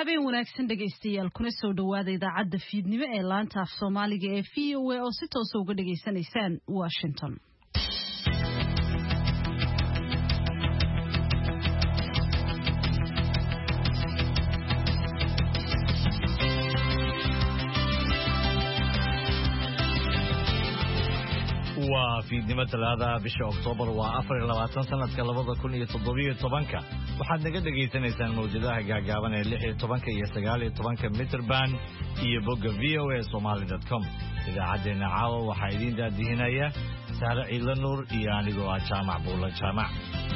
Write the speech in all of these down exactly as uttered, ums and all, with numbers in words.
habeen wanaagsan dhageystayaal kuna soo dhawaada idaacadda fiidnimo ee laanta af Soomaaliga ee V O A oo si toos ah uga dhageysanaysaan Washington. waa fiidnimo talaada bisha Oktoobar waa afar iyo labaatan sanadka labada kun iyo toddoba iyo tobanka waxaad naga dhageysanaysaan mawjadaha gaagaaban ee lix iyo toban iyo sagaal iyo toban mitir band iyo bogga v o a somali dot com idaacadeena caawa waxaa idin daadihinaya Saare Ciidla Nuur iyo anigoo ah Jaamac Buulla Jaamac.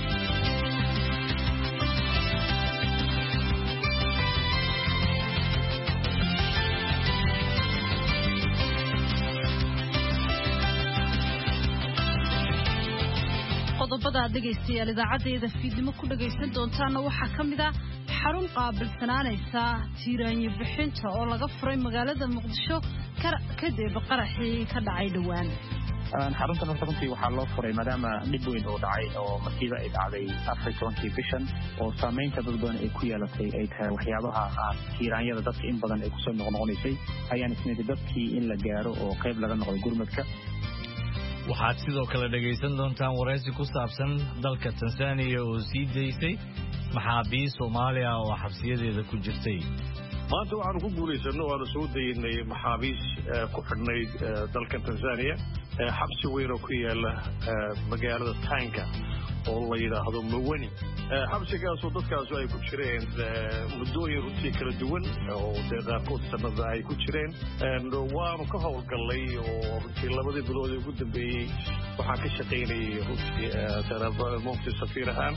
qodobada dhageystayaal idaacadeeda fiidnimo ku dhageysan doontaan waxa kamid ah xarun qaabilsanaanaysa tiiraanyo bixinta oo laga furay magaalada Muqdisho kadib qaraxii ka dhacay dhawaan. xaruntan runtii waxaa loo furay maadaama dhib weyn oo dhacay oo markiiba ay dhacday afar iyo tobankii bishan oo saameynta dad badan ay ku yeelatay ay tahay waxyaabaha tiiraanyada dadka in badan ay ku soo noqnoqonaysay ayaan ismid dadkii in la gaaro oo qayb laga noqday gurmadka. waxaad sidoo kale dhageysan doontaan wareysi ku saabsan dalka Tansaaniya oo sii deysay maxaabiis Soomaaliya oo xabsiyadeeda ku jirtay. maanta waxaan ku guulaysanay oo soo deynay maxaabiis ku xidhnay dalka Tansaaniya xabsi weyn oo ku yaala magaalada Tanga oo la yiraahdo Mawani. xabsigaas oo dadkaas ay ku jireen muddooyin runtii kala duwan oo deegaankood sanada ay ku jireen waanu ka howlgalay oo runtii labadii bilood ee ugu dambeeyay waxaan ka shaqaynayay runtii taraba mufti safiir ahaan.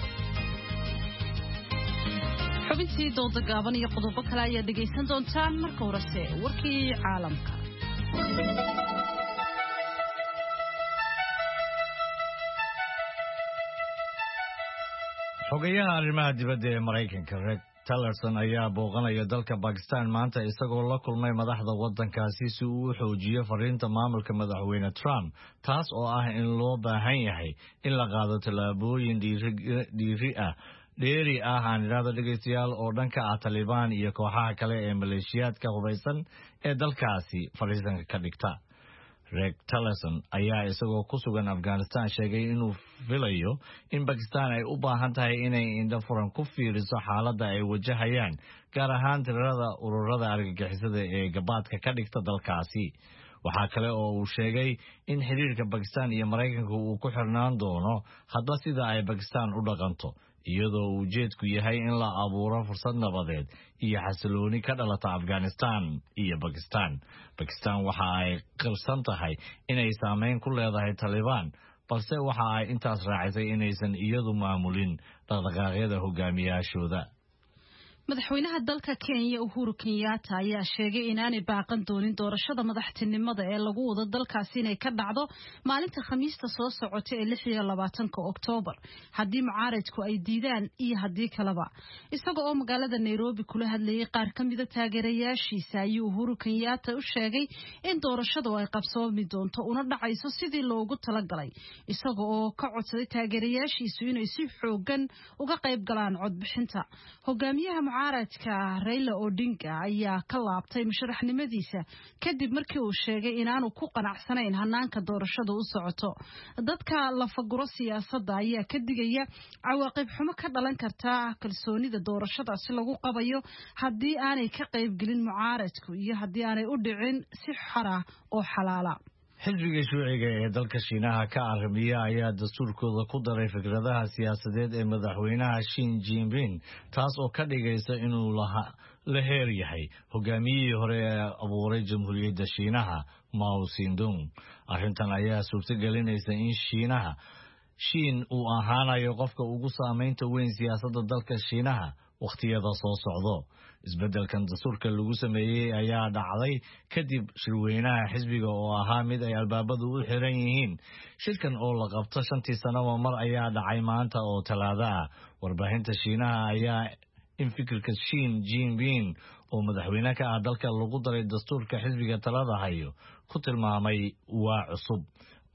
xubintii dooda gaaban iyo qodobo kale ayaa dhageysan doontaan marka horese warkii caalamka. xogayaha arrimaha dibadda ee Mareykanka Rex Tillerson ayaa booqanaya dalka Pakistan maanta isagoo la kulmay madaxda waddankaasi si uu u xoojiyo fariinta maamulka madaxweyne Trump taas oo ah in loo baahan yahay in la qaado tallaabooyin dhiiri ah dheeri ah aan iraado dhageystayaal oo dhanka ah Taliban iyo kooxaha kale ee maleeshiyaadka hubeysan ee dalkaasi fariisanka ka dhigta. Rex Tillerson ayaa isagoo ku sugan Afghanistan sheegay inuu filayo in Pakistan ay u baahan tahay inay indho furan ku fiiriso xaaladda ay wajahayaan gaar ahaan tirada ururada argagixisada ee gabaadka ka dhigta dalkaasi. waxaa kale oo uu sheegay in xiriirka Pakistan iyo Mareykanka uu ku xirnaan doono hadba sida ay Pakistan u dhaqanto iyadoo uu ujeedku yahay in la abuuro fursad nabadeed iyo xasilooni ka dhalata Afghanistan iyo Pakistan. Pakistan waxa ay qirsan tahay inay saameyn ku leedahay Taliban balse waxa ay intaas raacisay inaysan iyadu maamulin dhaqdhaqaaqyada hogaamiyaashooda. madaxweynaha dalka Kenya Uhuru Kenyatta ayaa sheegay inaanay baaqan doonin doorashada madaxtinimada ee lagu wado dalkaasi inay ka dhacdo maalinta Khamiista soo socota ee lix iyo labaatanka Oktoobar haddii mucaaradku ay diidaan iyo haddii kaleba. isaga oo magaalada Nairobi kula hadlayay qaar ka mid ah taageerayaashiisa ayuu Uhuru Kenyatta u sheegay in doorashadu ay qabsoomi doonto una dhacayso sidii loogu talagalay isaga oo ka codsaday taageerayaashiisu inay si xoogan uga qayb galaan codbixinta. hogaamiyaha mucaaradka Raila Odinga ayaa ka laabtay musharaxnimadiisa kadib markii uu sheegay inaanu ku qanacsanayn hanaanka doorashada u socoto. dadka la faguro siyaasadda ayaa ka digaya cawaaqib xumo ka dhalan karta kalsoonida doorashada si lagu qabayo haddii aanay ka qayb gelin mucaaradku iyo haddii aanay u dhicin si xor ah oo xalaala. xisbiga shuuciga ee dalka Shiinaha ka arrimiya ayaa dastuurkooda ku daray fikradaha siyaasadeed ee madaxweynaha Xi Jinping taas oo ka dhigaysa inuu la heer yahay hogaamiyihii hore ee abuuray jamhuuriyadda Shiinaha Mao Zedong. arrintan ayaa suurtagelinaysa in Shiinaha Shiin uu ahaanayo qofka ugu saameynta weyn siyaasadda dalka Shiinaha waqtiyada soo socdo. isbeddelkan dastuurka lagu sameeyay ayaa dhacday kadib shirweynaha xisbiga oo ahaa mid ay albaabadu u xiran yihiin. shirkan oo la qabto shantii sanaba mar ayaa dhacay maanta oo Talaado ah. warbaahinta Shiinaha ayaa in fikirka Xi Jinping oo madaxweyne ka ah dalka lagu daray dastuurka xisbiga talada hayo ku tilmaamay waa cusub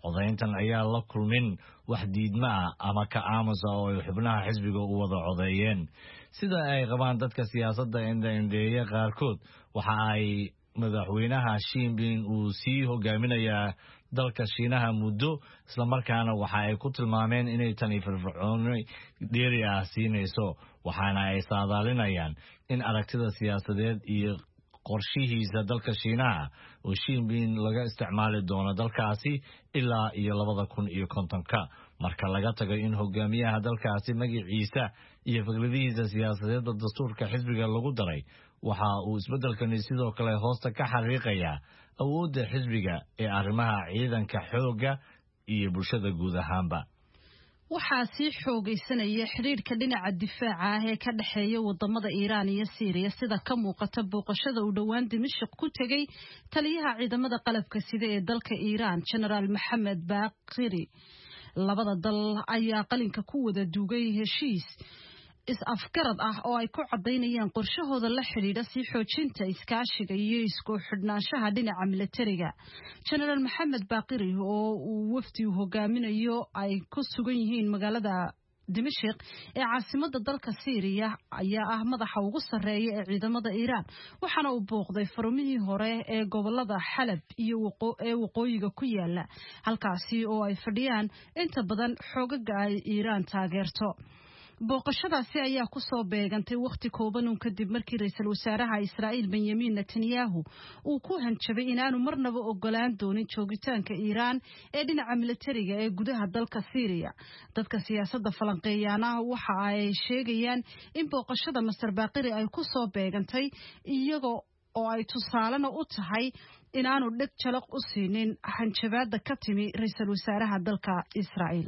codayntan ayaa la kulmin wax diidma ah ama ka aamusa oo ay xubnaha xisbiga u wada codeeyeen sida ay qabaan dadka siyaasadda indha-indheeya qaarkood waxa ay madaxweynaha Xi Jinping uu sii hogaaminayaa dalka Shiinaha muddo isla markaana waxa ay ku tilmaameen inay tani firfircooni dheeri ah siinayso waxaana ay saadaalinayaan in aragtida siyaasadeed iyo qorshihiisa dalka Shiinaha oo Xi Jinping laga isticmaali doono dalkaasi ilaa iyo labada kun iyo kontonka marka laga tago in hogaamiyaha dalkaasi magaciisa iyo fikradihiisa siyaasadeed dastuurka xisbiga lagu daray waxa uu isbedelkani sidoo kale hoosta ka xariiqayaa awoodda xisbiga ee arrimaha ciidanka xoogga iyo bulshada guud ahaanba waxaa sii xoogaysanaya xiriirka dhinaca difaaca ah ee ka dhaxeeya wadamada Iiraan iyo Syria sida ka muuqata booqashada uu dhawaan Dimashq ku tagay taliyaha ciidamada qalabka sida ee dalka Iiraan General Mohammed Baqiri labada dal ayaa qalinka ku wada duugay heshiis is-afgarad ah oo ay ku cadeynayaan qorshahooda la xiriira sii xoojinta iskaashiga iyo isku xidhnaanshaha dhinaca militariga General Mohammed Baqiri oo uu wafdi hogaaminayo ay ku sugan yihiin magaalada Dimashq ee caasimada dalka Syria ayaa ah madaxa ugu sareeya ee ciidamada Iiraan waxaana uu booqday farmihii hore ee gobolada Xalab iyo ee waqooyiga ku yaala halkaasi oo ay fadhiyaan inta badan xoogaga ay Iiraan taageerto booqashadaasi ayaa ku soo beegantay waqti kooban oo kadib markii ra'iisul wasaaraha Israa'iil Benjamin Netanyahu uu ku hanjabay inaanu marnaba ogolaan doonin joogitaanka Iiraan ee dhinaca militariga ee gudaha dalka Syria dadka siyaasadda falanqeeyana waxa ay sheegayaan in booqashada Masar Baqiri ay ku soo beegantay iyaga oo ay tusaalena u tahay inaanu dhig jalaq u siinin hanjabaadda ka timi ra'iisul wasaaraha dalka Israa'iil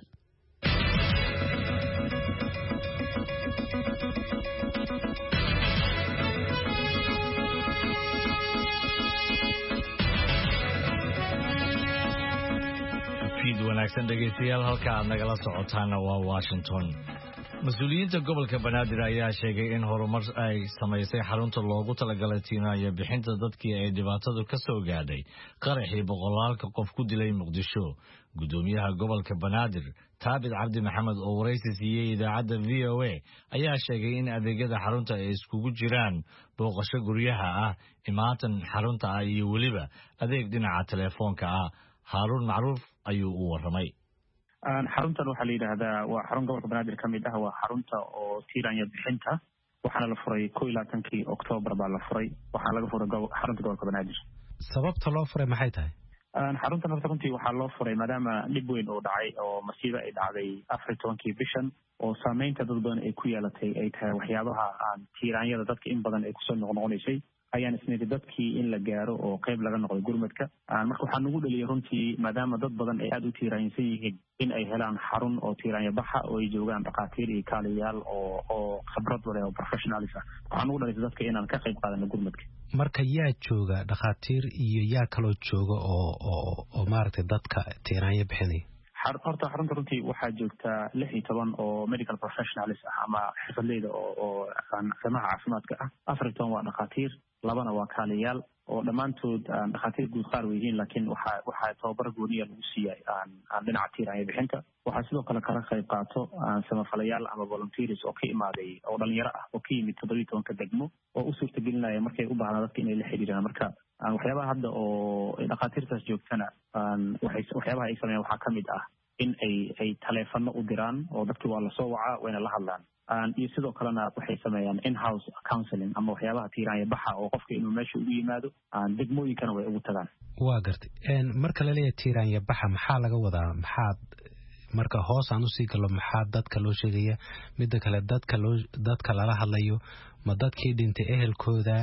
wanaagsan dhegeystayaal halka aad nagala socotaana waa Washington mas'uuliyiinta gobolka Banaadir ayaa sheegay in horumar ay samaysay xarunta loogu talagalay tiinaya bixinta dadkii ay dhibaatadu ka soo gaadhay qaraxii boqolaalka qof ku dilay Muqdisho gudoomiyaha gobolka Banaadir Taabid Cabdi Maxamed oo wareysi siiyay idaacadda V O A ayaa sheegay in adeegyada xarunta ay iskugu jiraan booqasho guryaha ah imaatan xarunta ah iyo waliba adeeg dhinaca telefoonka ah Harun Macruuf ayuu u waramay xaruntan waxa la yiraahdaa waa xarun gobolka Banaadir kamid ah waa xarunta oo tiiranya bixinta waxaana la furay kow iyo labaatankii Oktoobar baa la furay waxaa laga furay xarunta gobolka Banaadir sababta loo furay maxay tahay xaruntan horta runtii waxaa loo furay maadaama dhib weyn oo dhacay oo masiibo ay dhacday afar iyo tobankii bishan oo saameynta dad badan ay ku yeelatay ay tahay waxyaabaha aan tiiranyada dadka in badan ay kusoo noqnoqonaysay ayaan isnidi dadkii in la gaaro oo qayb laga noqdo gurmadka marka waxaa nagu dhaliyay runtii maadaama dad badan ay aad u tiiraansan yihiin in ay helaan xarun oo tiiraanya baxa oo ay joogaan dhaqaatiir iyo kaaliyaal oo oo khibrad leh oo professionals ah waxaa nagu dhalisay dadka inaan ka qayb qaadano gurmadka marka yaa jooga dhaqaatiir iyo yaa kaloo jooga oo oo oo maaragtay dadka tiiraanya bixinaya horta xarunta runtii waxaa joogta lix iyo toban oo medical professionals ah ama xirfadleyda oo oo arrimaha caafimaadka ah afar iyo toban waa dhaqaatiir labana waa kaaliyaal oo dhammaantood dhaqaatiir guud qaar weyihiin laakiin waxaa waxaa tababar gooniya lagu siiyay aan dhinaca tiiranya bixinta waxaa sidoo kale kala qayb qaato samafalayaal ama volunteers oo ka imaaday oo dhalinyaro ah oo ka yimid toddobiyo tobanka degmo oo u suurtagelinaya markay u baahdaan dadka inay la xiriiraan marka waxyaabaha hadda oo dhaqaatiirtaas joogtana waxay waxyaabaha ay sameeyaan waxaa kamid ah in ay ay taleefano u diraan oo dadkii waa lasoo wacaa wayna la hadlaan iyo sidoo kalena waxay sameeyaan in-house counseling ama waxyaabaha tiiraanya baxa oo qofka inuu meesha ugu yimaado degmooyinkana way ugu tagaan waa gartay marka la leeyahay tiiraanya baxa maxaa laga wadaa maxaad marka hoos aan usii gallo maxaa dadka loo sheegaya midda kale dadka loo dadka lala hadlayo ma dadkii dhintay ehelkooda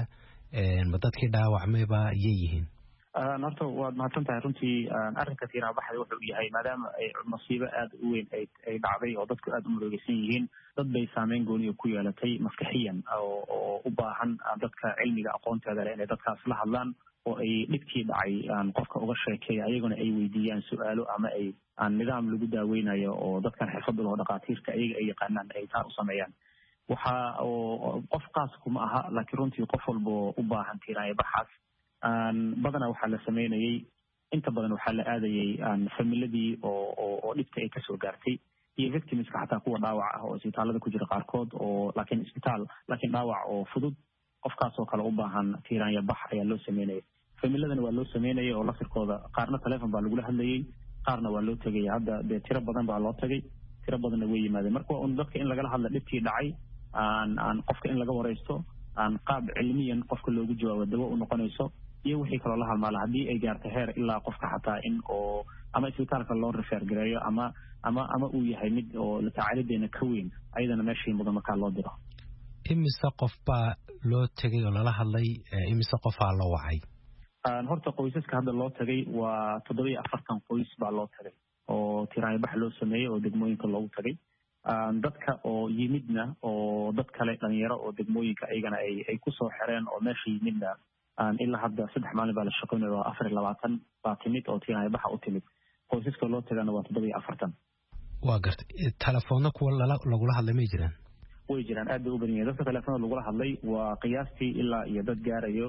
ma dadkii dhaawacmayba yay yihiin horta waad mahadsan tahay runtii arrinka tiiranya baxda wuxuu yahay maadaama ay masiibo aad u weyn ay ay dhacday oo dadku aad u murugaysan yihiin dad bay saameyn gooniya ku yeelatay maskaxiyan oo oo u baahan dadka cilmiga aqoonteeda leh inay dadkaas la hadlaan oo ay dhibkii dhacay qofka uga sheekeeya ayaguna ay weydiiyaan su-aalo ama ay nidaam lagu daaweynayo oo dadkan xirfadda leh oo dhaqaatiirta ayaga ay yaqaanaan ay taa u sameeyaan waxa oo qof qaas kuma aha laakiin runtii qof walba u baahan tiiranya baxaas badanaa waxaa la sameynayay inta badan waxaa la aadayay familiadii oo oo dhibta ay kasoo gaartay iyo victimska xataa kuwa dhaawac ah oo isbitaalada ku jira qaarkood oo laakiin isbitaal laakiin dhaawac oo fudud qofkaasoo kale u baahan tiiraanya bax ayaa loo sameynayay familiadana waa loo sameynayay oo lafirkooda qaarna telefoon baa lagula hadlayay qaarna waa loo tegay hadda dee tiro badan baa loo tagay tiro badanna way yimaadeen marka waa un dadka in lagala hadla dhibkii dhacay aan aan qofka in laga wareysto aan qaab cilmiyan qofka loogu jawaabo dawo u noqonayso iyo wixii kaloo la halmaala haddii ay gaarto heer ilaa qofka xataa in oo ama isbitaalka loo refer gareeyo ama ama ama uu yahay mid oo la tacaalideena ka weyn ayadana meeshii mudan markaa loo diro imise qof baa loo tegay oo lala hadlay imise qofaa loo wacay horta qoysaska hadda loo tagay waa toddoba iyo afartan qoys baa loo tagay oo tiraanya bax loo sameeyey oo degmooyinka loogu tagay dadka oo yimidna oo dad kale dhalinyaro oo degmooyinka ayagana ay ay kusoo xireen oo meesha yimidna ilaa hadda saddex maalin baa la shaqeynaya oo afar iyo labaatan baa timid oo tiraanya baxa u timid qoysaska loo tagana waa toddoba iyo afartan waa gartay telefoonna kuwa lagula hadlay may jiraan way jiraan aad bay u badan yihiin dadka telefoonada lagula hadlay waa qiyaastii ilaa iyo dad gaarayo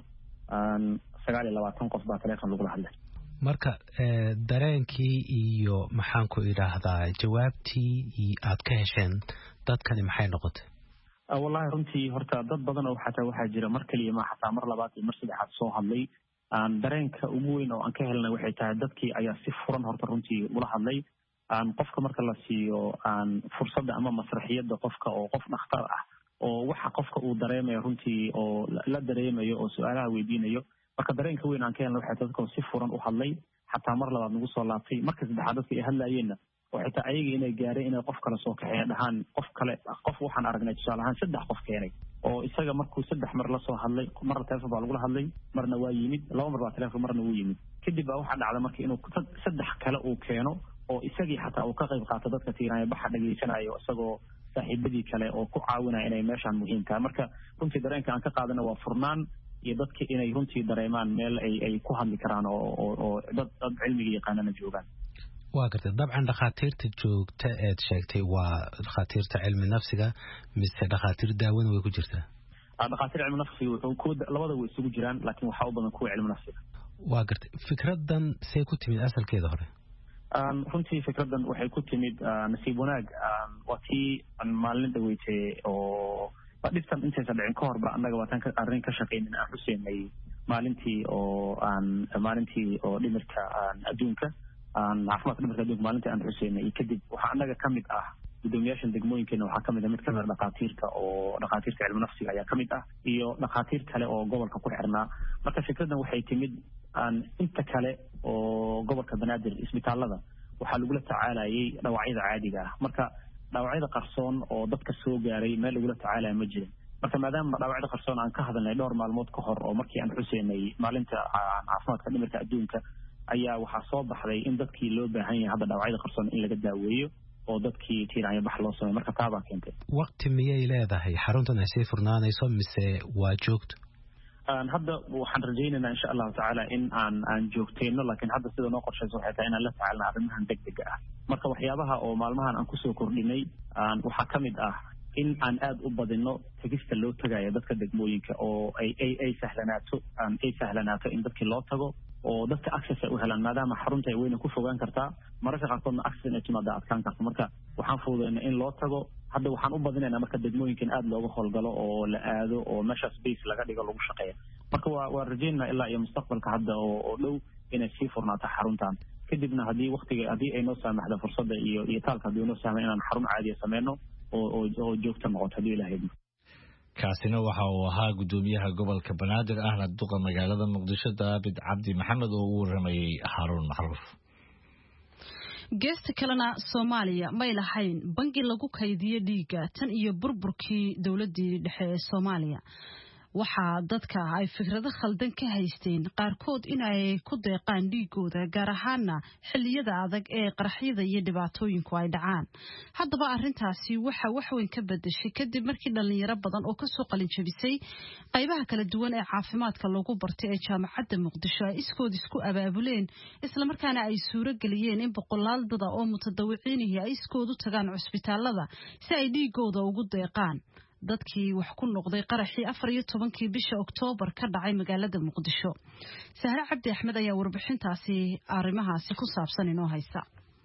sagaal iyo labaatan qof baa telefoon lagula hadlay marka dareenkii iyo maxaan ku idhaahdaa jawaabtii aad ka hesheen dadkani maxay noqotay wallahi runtii horta dad badan oo xataa waxaa jira mar kaliya ma xataa mar labaad iyo mar saddexaad soo hadlay dareenka ugu weyn oo aan ka helnay waxay tahay dadkii ayaa si furan horta runtii ula hadlay qofka marka la siiyo fursadda ama masraxiyadda qofka oo qof dhakhtar ah oo waxa qofka uu dareemayo runtii oo la dareemayo oo su-aalaha weydiinayo marka dareenka weyn aan ka helnay waxay dadka si furan u hadlay xataa mar labaad nagu soo laabtay marka saddexaad dadka ay hadlaayeenna oo xitaa ayaga inay gaareen inay qof kale soo kaxeeya dhahaan qof kale qof waxaan aragnay tusaale ahaan saddex qof keenay oo isaga markuu saddex mar la soo hadlay marna telefoon baa lagula hadlay marna waa yimid laba mar baa telefoon marna wuu yimid kadib baa waxaa dhacda marka inuu saddex kale uu keeno oo isagii xataa uu ka qayb qaato dadka tiiraanya baxa dhageysanayo isagoo saaxiibadii kale oo ku caawinaya inay meeshaan muhiim tahay marka runtii dareenka aan ka qaadana waa furnaan iyo dadka inay runtii dareemaan meel ay ay ku hadli karaan oo oo dad dad cilmiga yaqaanana joogaan waa gartay dabcan dhakhaatiirta joogta eed sheegtay waa dhakhaatiirta cilmi nafsiga mise dhakhaatiir daawada way ku jirtaa dhakhaatiir cilmi nafsiga wuxuu ku labada way isugu jiraan laakiin waxaa u badan kuwa cilmi nafsiga waa gartay fikradan say ku timid asalkeeda hore runtii fikradan waxay ku timid nasiib wanaag waa tii maalin dhaweysay oo dhibtan intaysa dhicin ka horba annaga waataan arrin ka shaqaynin aan xuseynay maalintii oo aan maalintii oo dhimirka adduunka caafimaadka dhimirka adduunka maalintii aan xuseynay iyo kadib waxaa annaga ka mid ah gudoomiyaashan degmooyinkeena waxaa kamid ah mid kamid a dhakhaatiirta oo dhakhaatiirta cilmi nafsiga ayaa kamid ah iyo dhakhaatiir kale oo gobolka ku xirnaa marka fikradan waxay timid inta kale oo gobolka banaadir isbitaalada waxaa lagula tacaalayay dhaawacyada caadiga ah marka dhaawacyada qarsoon oo dadka soo gaaray meel lagula tacaalaya ma jirin marka maadaama dhaawacyada qarsoon aan ka hadalnay dhowr maalmood ka hor oo markii aan xuseynay maalinta caafimaadka dhimirka adduunka ayaa waxaa soo baxday in dadkii loo baahan yahay hadda dhaawacyada qarsoon in laga daaweeyo oo dadkii tiiraanya bax loo sameeyo marka taabaa keentay waqti miyay leedahay xaruntan ay sii furnaanayso mise waa joogto hadda waxaan rajaynaynaa insha allahu tacaala in aan aan joogteyno laakiin hadda sida noo qorshaysa waxay tahay inaan la tacaalna arrimahan degdega ah marka waxyaabaha oo maalmahan aan kusoo kordhinay waxaa ka mid ah in aan aada u badino tegista loo tagayo dadka degmooyinka oo ay ay ay sahlanaato ay sahlanaato in dadkii loo tago oo dadka access ay u helaan maadaama xarunta ay weyna ku fogaan kartaa mararka qaarkoodna access inay timaada adkaan karto marka waxaan fududaynaa in loo tago hadda waxaan u badinaynaa marka degmooyinka in aada looga howlgalo oo la aado oo meesha space laga dhigo lagu shaqeeya marka waa waa rajaynaa ilaa iyo mustaqbalka hadda oo oo dhow inay sii furnaato xaruntan kadibna haddii waktiga haddii ay noo saamaxda fursadda iyo iyo taalka haddii noo saamay inaan xarun caadiya sameyno oo oo oo joogta noqoto haddii ilahay kaasina waxa uu ahaa gudoomiyaha gobolka banaadir ahna duqa magaalada muqdisho daabid cabdi maxamed oo u waramayay haruun macruuf geesta kalena Soomaaliya may lahayn bangi lagu kaydiyo dhiiga tan iyo burburkii dawladii dhexe ee Soomaaliya waxa dadka ay fikrado khaldan ka haysteen qaarkood in ay ku deeqaan dhiigooda gaar ahaana xilliyada adag ee qaraxyada iyo dhibaatooyinku ay dhacaan haddaba arrintaasi waxa wax weyn ka bedeshay kadib markii dhalinyaro badan oo ka soo qalin jabisay qaybaha kala duwan ee caafimaadka lagu bartay ee jaamacadda Muqdisho ay iskood isku abaabuleen isla markaana ay suuro galiyeen in boqolaal dad oo mutadawiciin ah ay iskood u tagaan cusbitaalada si ay dhiigooda ugu deeqaan dadkii wax ku noqday qaraxii afar iyo tobankii bisha Oktoobar ka dhacay magaalada Muqdisho. Sahra Cabdi Axmed ayaa warbixintaasi arrimahaasi ku saabsan inoo haysa.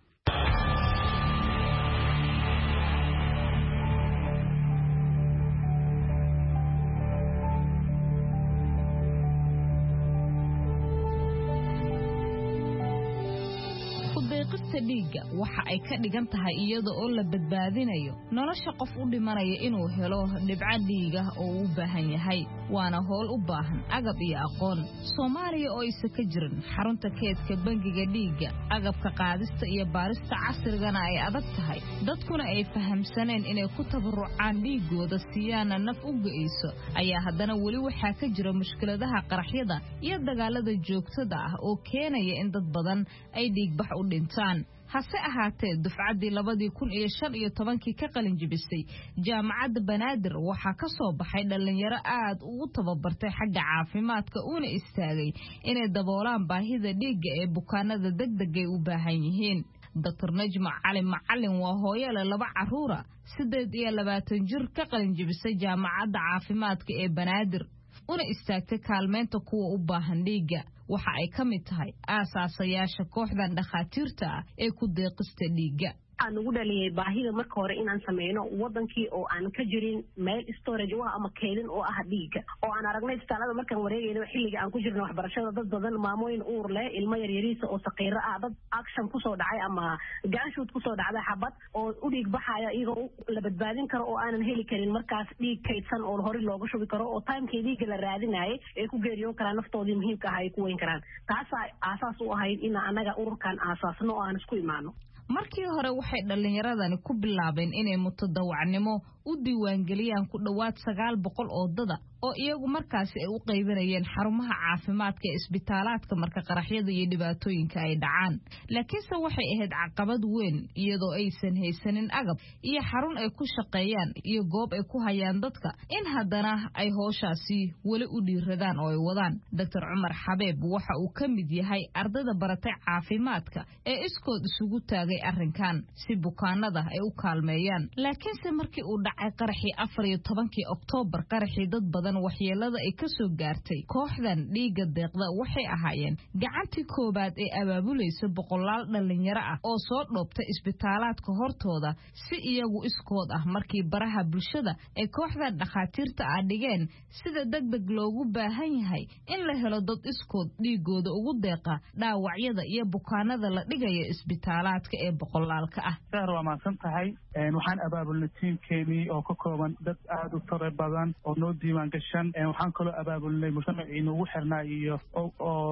dhiigga waxa ay ka dhigan tahay iyada oo la badbaadinayo nolosha qof u dhimanaya inuu helo dhibco dhiig ah oo u baahan yahay waana howl u baahan agab iyo aqoon Soomaaliya oo isa ka jirin xarunta keedka bangiga dhiigga agabka qaadista iyo baarista casrigana ay adag tahay dadkuna ay fahamsaneen inay ku tabarucaan dhiigooda siyaana naf u geeyso ayaa haddana wali waxa ka jira mushkiladaha qaraxyada iyo dagaalada joogtada ah oo keenaya in dad badan ay dhiig bax u dhintaan hase ahaatee dufcadii labadii kun iyo shan iyo tobankii ka qalin jibisay jaamacadda Banaadir waxa ka soo baxay dhalinyaro aad ugu tababartay xagga caafimaadka una istaagay inay daboolaan baahida dhiigga ee bukaanada degdeg ay u baahan yihiin Doctor Najma Cali Macallin waa hooyo laba caruura sideed iyo labaatan jir ka qalin jibisay jaamacadda caafimaadka ee Banaadir una istaagtay kaalmeynta kuwa u baahan dhiigga waxa ay ka mid tahay aasaasayaasha kooxdan dhakhaatiirta ah ee ku deeqista dhiigga aan ugu dhaliyay baahida marka hore inaan sameeyno wadankii oo aan ka jirin meel storage oo ama keedin oo ah dhiigga oo aan aragnay isbitaalada markaan wareegayno xilliga aan ku jirno waxbarashada dad badan maamooyin uur leh ilmo yar yariisa oo saqiiro ah dad action ku soo dhacay ama gaanshood ku soo dhacday xabad oo u dhiig baxaya iyagoo la badbaadin karo oo aanan heli karin markaas dhiig kaydsan oo hore looga shubi karo oo timekii dhiigga la raadinayay ay ku geeriyoon karaan naftoodii muhiimka ah ay ku weyn karaan taas aasaas u ahayd in anaga ururkan aasaasno oo aan isku imaano markii hore waxay dhalinyaradani ku bilaabeen inay mutadawacnimo u diiwaangeliyaan ku dhawaad sagaal boqol oo dada oo iyagu markaasi ay u qaybinayeen xarumaha caafimaadka ee isbitaalaadka marka qaraxyada iyo dhibaatooyinka ay dhacaan laakiinse waxay ahayd caqabad weyn iyadoo aysan haysanin agab iyo xarun ay ku shaqeeyaan iyo goob ay ku hayaan dadka in haddana ay howshaasi weli u dhiiradaan oo ay wadaan Doctor Cumar Xabeeb waxa uu ka mid yahay ardayda baratay caafimaadka ee iskood isugu taagay arrinkan si bukaanada ay u kaalmeeyaan laakiinse markii uu dhacay qaraxii afar iyo tobankii Oktoobar qaraxii dad badan waxyeelada ay ka soo gaartay kooxdan dhiiga deeqda waxay ahaayeen gacantii koobaad ee abaabulaysa boqolaal dhalinyaro ah oo soo dhoobtay isbitaalaadka hortooda si iyagu iskood ah markii baraha bulshada ee kooxdan dhakhaatiirta ah dhigeen sida degdeg loogu baahan yahay in la helo dad iskood dhiigooda ugu deeqa dhaawacyada iyo bukaanada la dhigayo isbitaalaadka ee boqolaalka ah waa maasan tahay waxaan abaabulnay tiimkeeni oo ka kooban dad aad u tiro badan oo noo diiwaan gashan waxaan kaloo abaabulnay mujtamacii noogu xirnaa iyo oo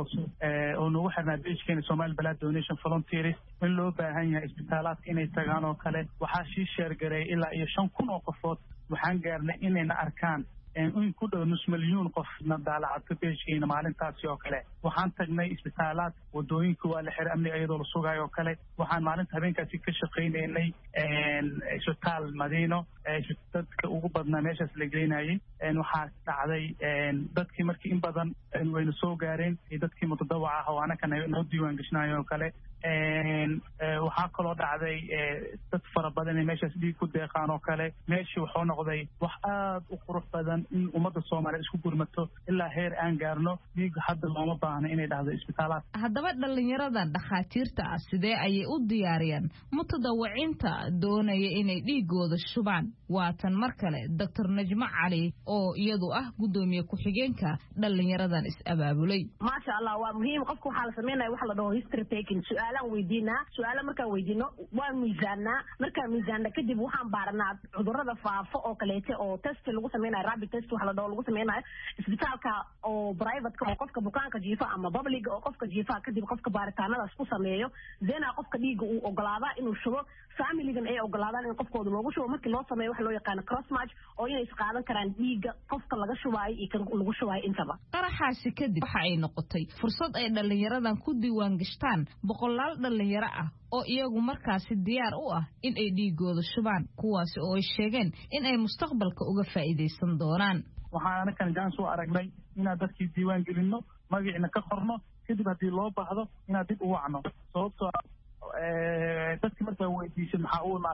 oo noogu xirnaa beejkeena Somali Blood Donation Volunteers in loo baahan yahay isbitaalaadka inay tagaan oo kale waxaa shii sheergaray ilaa iyo shan kun oo qofood waxaan gaarnay inayna arkaan in ku dhow nus milyuun qof na daalacad beejkeena maalintaasi oo kale waxaan tagnay isbitaalaad wadooyinka waa la xiray amni iyadoo la sugayo oo kale waxaan maalinta habeenkaasi ka shaqeynay isbitaal Madiino dadka ugu badnaa meeshaas la gelinayay waxaa dhacday dadkii markii in badan wayna soo gaareen dadkii mutadawaca ah oo anakana noo diiwaan gashanayo oo kale waxaa kaloo dhacday dad fara badan ee meeshaas dhiig ku deeqaan oo kale meeshii wuxuu noqday wax aad u qurux badan in ummadda Soomaaliyeed isku gurmato ilaa heer aan gaarno dhiig hadda looma baahna inay dhacdo isbitaalaad haddaba dhalinyarada dhakhaatiirta ah sidee ayay u diyaariyaan mutadawacinta doonaya inay dhiigooda shubaan waatan mar kale Doctor Najma Cali oo iyadu ah gudoomiye ku-xigeenka dhalinyaradan is abaabulay ma sha Allah waa muhiim qofku waxa la sameeynaa wax la dhaho history taking su'aalan weydiina su'aala marka weydiino waa miisaana marka miisaana kadib waxaan baaranaa cudurrada faafo oo kaleete oo test lagu sameeynaa rapid test wax la dhaho lagu sameeynaa isbitaalka oo private ka qofka bukaanka jiifa ama public oo qofka jiifa kadib qofka baaritaanadaas ku sameeyo zeena qofka dhiiga uu ogolaada inuu shubo familigan ay ogolaadaan in qofkooda loogu shubo markii loo sameeyo wax loo yaqaan cross match oo inay isqaadan karaan dhiiga qofka laga shubaay iyo kan lagu shubaay intaba qaraxaasi kadib waxa ay noqotay fursad ay dhalinyaradan ku diiwaan gashtaan boqolaal dhalinyaro ah oo iyagu markaasi diyaar u ah in ay dhiigooda shubaan kuwaasi oo ay sheegeen in ay mustaqbalka uga faa'iideysan doonaan waxaan anakan jaan soo aragnay inaan dadkii diiwaan gelino magacina ka qorno kadib haddii loo baahdo inaan dib u wacno sababtoo dadkii markaa weydiisay maxaa u imaatay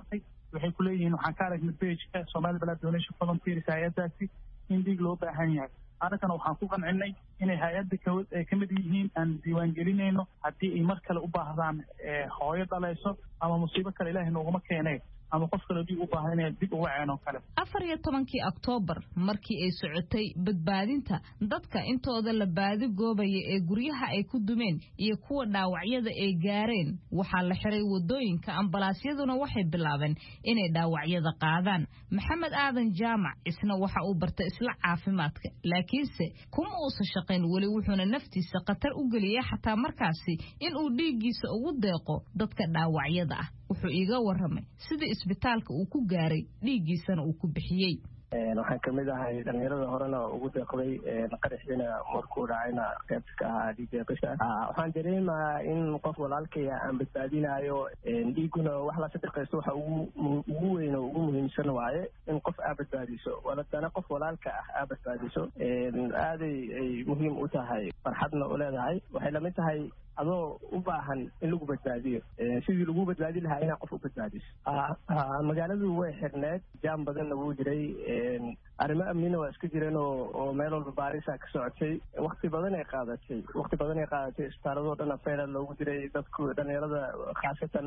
waxay ku leeyihiin waxaan ka aragnay pageka Somali Blood Donation Volunteers hay'adaasi in dhiig loo baahan yahay anagana waxaan ku qancinay inay hay'adda ka mid yihiin aan diiwaan gelinayno haddii ay mar kale u baahdaan hooyo dhalayso ama musiibo kale ilaahay nooguma keenay ama qof kale dib u baahan inay dib uga ceeno kale afar iyo tobankii Oktoobar markii ay socotay badbaadinta dadka intooda la baadi goobaya ee guryaha ay ku dumeen iyo kuwa dhaawacyada ay gaareen waxaa la xiray wadooyinka ambalaasyaduna waxay bilaabeen inay dhaawacyada qaadaan maxamed aadan jaamac isna waxa uu bartay isla caafimaadka laakiinse kuma uusan shaqayn wali wuxuuna naftiisa khatar u geliyay xataa markaasi in uu dhiiggiisa ugu deeqo dadka dhaawacyada ah wuxuu iiga waramay sida isbitaalka uu ku gaaray dhiiggiisana uu ku bixiyay waxaan kamid ahay dhalinyarada horena ugu deeqday qaraxina markuu dhacayna qaybta ka ahaa dhiigga waxaan dareemayaa in qof walaalkaya aan badbaadinayo dhiiguna wax la sadaqaysto waxa ugu weyn oo ugu muhiimsan waaye in qof aad badbaadiso waladana qof walaalka ah aad badbaadiso aaday ay muhiim u tahay farxadna u leedahay waxay lamid tahay adoo u baahan in lagu badbaadiyo sidii lagu badbaadi lahaa inaa qof u badbaadiso magaaladu way xirneed jaam badanna wuu jiray arrimo amnina waa iska jireen oo meel walba baarisa ka socotay wakti badan ay qaadatay wakti badan ay qaadatay isbitaaladoo dhan afeela loogu diray dadku dhalinyarada khaasatan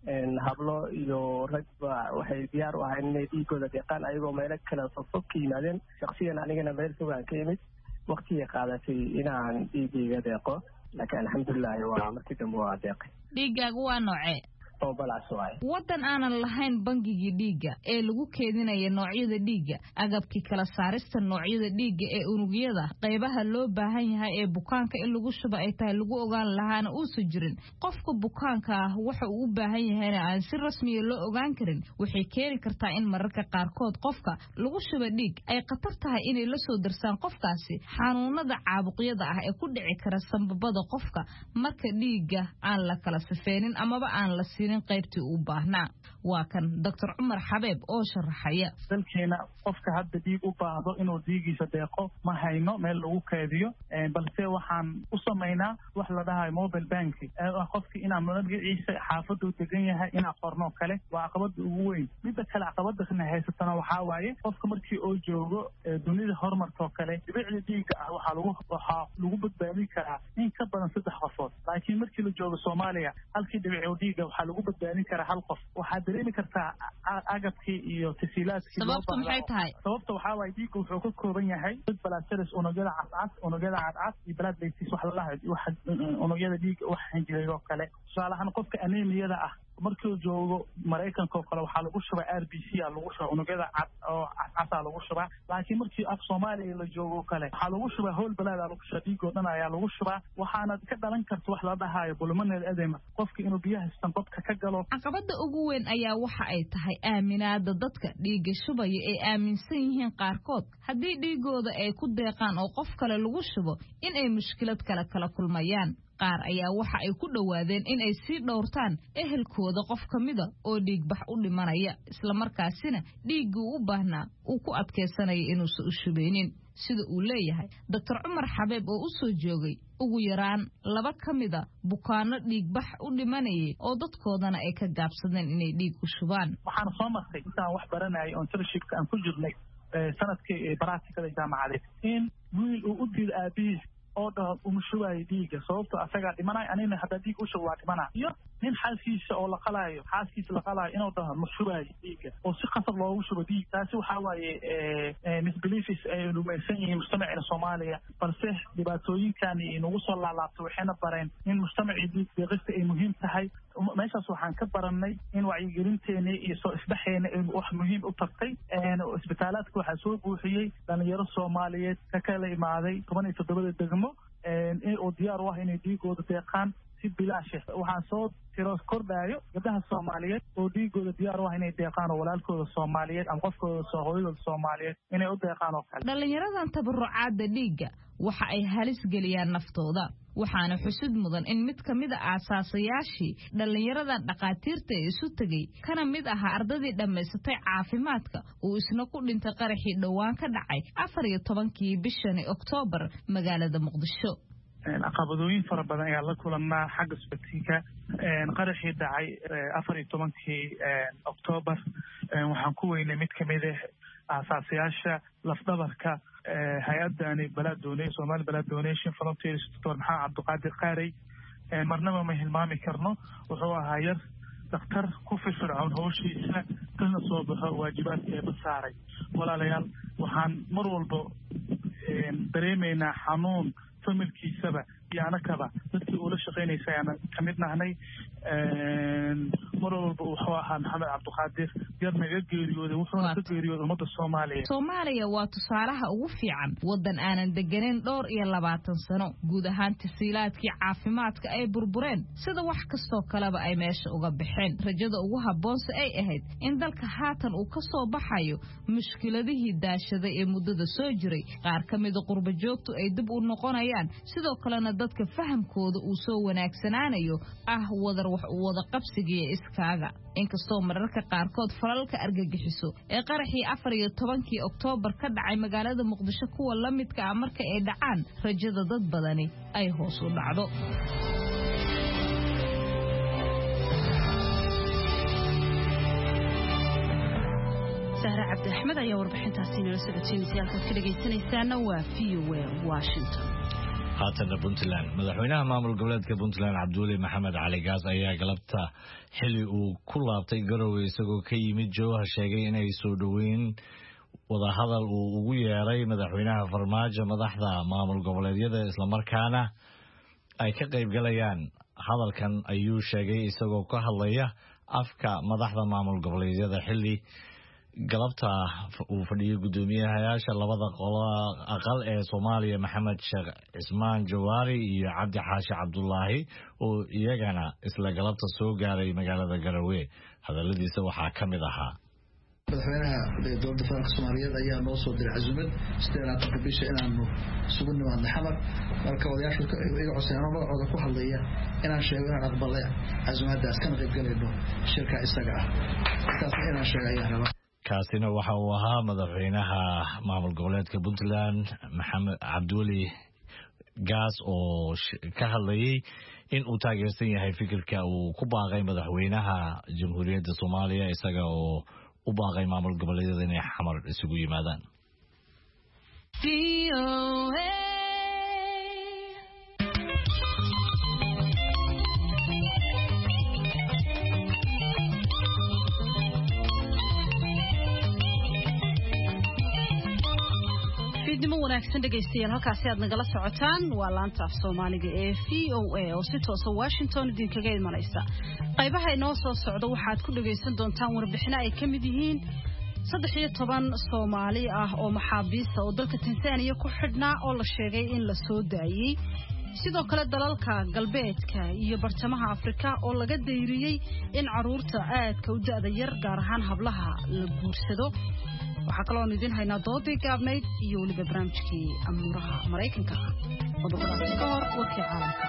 hablo iyo ragba waxay diyaar u ahayn inay dhiigooda deeqaan ayagoo meelo kale fogfog ka yimaadeen shaksiyan anigana meel fogaan ka yimid waktigay qaadatay inaan dhiigayga deeqo laakiin alxamdulilahi waa markii dambe waa deeqay dhiiggaagu waa noocee oo balaas waay wadan aanan lahayn bangigii dhiigga ee lagu keedinaya noocyada dhiigga agabkii kala saarista noocyada dhiigga ee unugyada qaybaha loo baahan yahay ee bukaanka in lagu shuba ay tahay lagu ogaan lahaana uusan jirin qofka bukaanka ah waxa uu u baahan yahayna aan si rasmiya loo ogaan karin waxay keeni kartaa in mararka qaarkood qofka lagu shuba dhiig ay khatar tahay inay la soo darsaan qofkaasi xanuunada caabuqyada ah ee ku dhici kara sanbabada qofka marka dhiigga aan la kala sifeenin amaba aan la qaybtii uu baahnaa waa kan doctor Cumar Xabeeb oo sharaxaya dalkeena qofka hadda dhiig u baahdo inuu dhiigiisa deeqo ma hayno meel lagu kaydiyo balse waxaan u sameynaa wax la dhahayo mobile banking qofkii inaan magaciisa xaafadu degan yahay inaa qorno kale waa caqabada ugu weyn midda kale caqabada haysatana waxaa waaye qofka markii oo joogo dunida horumartoo kale dhibicda dhiiga ah waxaa lagu waxaa lagu badbaadin karaa in ka badan saddex qofood laakiin markii la joogo Soomaaliya halkii dhibic dhiiga waxaa lagu badbaadin karaa hal qof waxaa dareemi kartaa agabkii iyo tasiilaadkii sababtu maxay tahay sababta waxaa waaye dhiigga wuxuu ka kooban yahay dad balaasaris unugyada cadcad unugyada cadcad iyo blood vessels wax la dhahayo wax unugyada dhiigga wax xinjiray oo kale tusaalahaan qofka anemiyada ah markii joogo Mareykanka oo kale waxaa lagu shubaa R B C ah lagu shubaa unugyada cad oo cadcad lagu shubaa laakiin markii af Soomaaliya la joogo kale waxaa lagu shubaa whole blood lagu shubaa dhiigga dhan ayaa lagu shubaa waxaana ka dhalan karta wax la dhahayo pulmonary edema qofka inuu biyaha sanbabka ka galo caqabada ugu weyn ayaa waxa ay tahay aaminaada dadka dhiigga shubaya ee aaminsan yihiin qaarkood haddii dhiigooda ay ku deeqaan oo qof kale lagu shubo in ay mushkilad kale kala kulmayaan qaar ayaa waxa ay ku dhawaadeen in ay sii dhowrtaan ehelkooda qof kamida oo dhiig bax u dhimanaya isla markaasina dhiiggii u baahnaa uu ku adkeysanaya inuusan u shubeynin sida uu leeyahay doctor Cumar Xabeeb oo u soo joogay ugu yaraan laba kamida bukaano dhiig bax u dhimanayay oo dadkoodana ay ka gaabsadeen inay dhiig u shubaan waxaan soo martay intaan wax baranayay oo internshipka aan ku jirnay sanadkii baraatikada jaamacadeed in wiil uu u diiday aabihiis oo dhaho uma shubayo dhiigga sababtoo asagaa dhimanaya anina haddaa dhiig u shubo waa dhimanaa iyo nin xaaskiisa oo la qalaayo xaaskiisa la qalaayo inuu dhaho ma shubayo dhiigga oo si khasab loogu shubo dhiig taasi waxaa waaye misbeliefs ay rumaysan yihiin mujtamacina Soomaaliya balse dhibaatooyinkan inagu soo laalaabto waxayna bareen in mujtamacii dhiig deeqista ay muhiim tahay meeshaas waxaan ka baranay in wacyigelinteena iyo soo isdhexeena ay wax muhiim u tagtay isbitaalaadka waxaa soo buuxiyey dhalinyaro Soomaaliyeed ka kala imaaday toban iyo toddoba degmo oo diyaar u ah inay dhiigooda deeqaan si bilaash ah waxaan soo tiro kordhayo gabdhaha Soomaaliyeed oo dhiigooda diyaar u ah inay deeqaan oo walaalkooda Soomaaliyeed ama qofkooda Soomaaliyeed Soomaaliyeed inay u deeqaan oo kale dhalinyaradan tabarucaada dhiigga waxa ay halis geliyaan naftooda waxaana xusid mudan in mid kamid ah aasaasiyaashii dhalinyarada dhaqaatiirta ee isu tagay kana mid ah ardadii dhameysatay caafimaadka uu isna ku dhintay qaraxii dhawaan ka dhacay afar iyo tobankii bishii Oktoobar magaalada Muqdisho caqabadooyin fara badan ayaa la kulannaa xagga socodsiinka qaraxii dhacay afar iyo tobankii oktoobar waxaan ku weynay mid kamid ah aasaasayaasha lafdhabarka hay-adani balad donation Somali Balad Donation Volunteers Doctor Maxamed Cabdiqaadir Qaarey marnaba ma hilmaami karno wuxuu ahaa yar daktar ku firfircoon hawshiisa kana soo baxo waajibaadkeeda saaray walaalayaal waxaan mar walba dareemaynaa xanuun familkiisaba iyo anakaba dadkii ula shaqaynaysa ayaan ka mid nahnay mar walba wuxuu ahaa maxamed cabdiqaadir yar naga geeriyooday wuxuuna ka geeriyooday ummadda soomaaliya soomaaliya waa tusaalaha ugu fiican waddan aanan deganeyn dhowr iyo labaatan sano guud ahaan tasiilaadkii caafimaadka ay burbureen sida wax kastoo kaleba ay meesha uga baxeen rajada ugu habboonse ay ahayd in dalka haatan uu ka soo baxayo mushkiladihii daashaday ee muddada soo jiray qaar ka mida qurba joogtu ay dib u noqonayaan sidoo kalena dadka fahamkooda uu soo wanaagsanaanayo ah wadar wax u wada qabsigiiyo iskaaga inkastoo mararka qaarkood falalka argagixiso ee qaraxii afar iyo tobankii oktoobar ka dhacay magaalada muqdisho kuwa la midka ah marka ay dhacaan rajada dad badani ay hoos u dhacdo sahra cabdi axmed ayaa warbixintaasi nala socodsiinaysa halkaad ka dhegaysanaysaana waa v o a Washington. haatana Puntland madaxweynaha maamul goboleedka Puntland Cabdulle Maxamed Cali Gaas ayaa galabta xilli uu ku laabtay Garowe isagoo ka yimid Jowhar sheegay inay soo dhaweyn wada hadal uu ugu yeeray madaxweynaha farmaajo madaxda maamul goboleedyada isla markaana ay ka qayb galayaan hadalkan ayuu sheegay isagoo ka hadlaya afka madaxda maamul goboleedyada xilli galabta uu fadhiyo gudoomiyaha labada qolo aqal ee Soomaaliya Maxamed Sheekh Ismaan Jawaari iyo Cabdi Xaashi Cabdullaahi oo iyagana isla galabta soo gaaray magaalada Garowe hadaladiisa waxaa kamid ahaa madaxweynaha dowladda federaalka Soomaaliyeed ayaa noo soo diray casuumad sideedaad bisha inaanu sugu nimaadno xamar marka wadayaashu iga codsadeen magacooda ku hadlaya inaan sheego inaan aqbalay casuumadaas kana qayb galayno shirka isaga ah taas inaan sheego ayaan rabaa kaasina waxa uu ahaa madaxweynaha maamul goboleedka Puntland Maxamed Cabdulle Gaas oo ka hadlayay in uu taageersan yahay fikirka uu ku baaqay madaxweynaha Jamhuuriyadda Soomaaliya isaga oo u baaqay maamul goboleedyada inay xamar isugu yimaadaan fiidnimo wanaagsan dhegaystayaal halkaasi aad nagala socotaan waa laanta af Soomaaliga ee V O A oo si toos ah Washington idinkaga imanaysa qaybaha inoo soo socdo waxaad ku dhagaysan doontaan warbixino ay kamid yihiin saddex iyo toban Soomaali ah oo maxaabiista oo dalka Tansaaniya ku xidhnaa oo la sheegay in la soo daayay sidoo kale dalalka galbeedka iyo bartamaha Afrika oo laga deyriyay in caruurta aadka u da'da yar gaar ahaan hablaha la guursado waxaa kaloo idin haynaa doodii gaabnayd iyo weliba barnaamijkii amuuraha Mareykanka qodobadaas ka hor warkii caalamka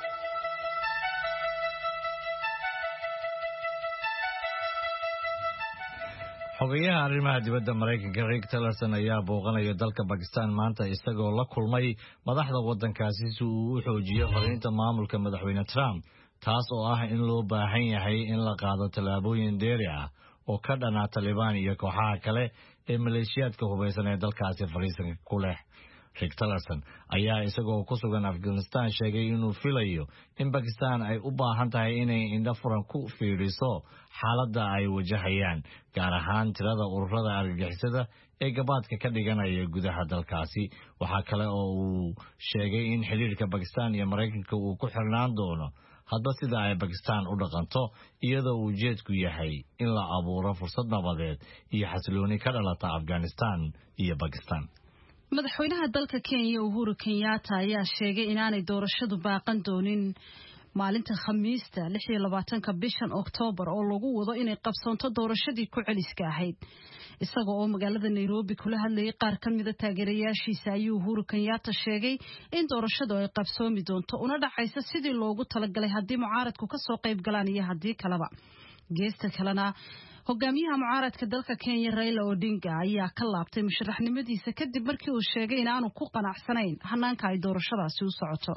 xogayaha arrimaha dibadda Mareykanka Rex Tillerson ayaa booqanaya dalka Pakistan maanta isagoo la kulmay madaxda waddankaasi si uu u xoojiyo fariinta maamulka madaxweyne Trump taas oo ah in loo baahan yahay in la qaado tallaabooyin dheeri ah oo ka dhana Taliban iyo kooxaha kale ee maleeshiyaadka hubeysan ee dalkaasi fariisanka ku leh Rex Tillerson ayaa isagoo ku sugan Afghanistan sheegay inuu filayo in Pakistan ay u baahan tahay inay indho furan ku fiiriso xaaladda ay wajahayaan gaar ahaan tirada ururada argagixisada ee gabaadka ka dhiganaya gudaha dalkaasi waxa kale oo uu sheegay in xiriirka Pakistan iyo Mareykanka uu ku xirnaan doono hadba sida ay Pakistan u dhaqanto iyadoo ujeedku yahay in la abuuro fursad nabadeed iyo xasilooni ka dhalata Afghanistan iyo Pakistan madaxweynaha dalka Kenya Uhuru Kenyatta ayaa sheegay inaanay doorashadu baaqan doonin maalinta Khamiista lix iyo labaatanka bishan Oktoobar oo lagu wado inay qabsoonto doorashadii ku celiska ahayd isagoo oo magaalada Nairobi kula hadlayay qaar ka mid ah taageerayaashiisa ayuu Uhuru Kenyatta sheegay in doorashadu ay qabsoomi doonto una dhacaysa sidii loogu talagalay haddii mucaaradku ka soo qayb galaan iyo haddii kaleba geesta kalena hogaamiyaha mucaaradka dalka Kenya Raila Odinga ayaa ka laabtay musharaxnimadiisa kadib markii uu sheegay in aanu ku qanacsanayn hanaanka ay doorashadaasi u socoto.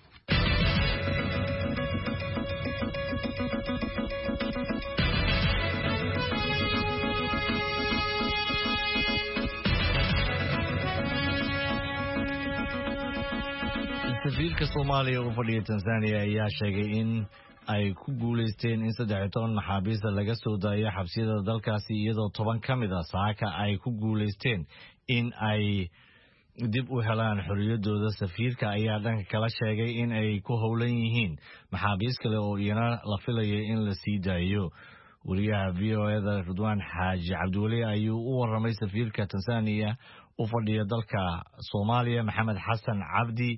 safiirka Soomaaliya u fadhiya Tanzania ayaa sheegay in ay ku guuleysteen in saddex iyo toban maxaabiis laga soo daayo xabsiyada dalkaasi iyadoo toban ka mid ah saaka ay ku guuleysteen in ay dib u helaan xorriyadooda. Safiirka ayaa dhanka kala sheegay in ay ku howlan yihiin maxaabiis kale oo iyana la filayo in la sii daayo. wariyaha V O A da Ridwaan Xaaji Cabdiwali ayuu u waramay safiirka Tanzania u fadhiya dalka Soomaaliya Maxamed Xasan Cabdi.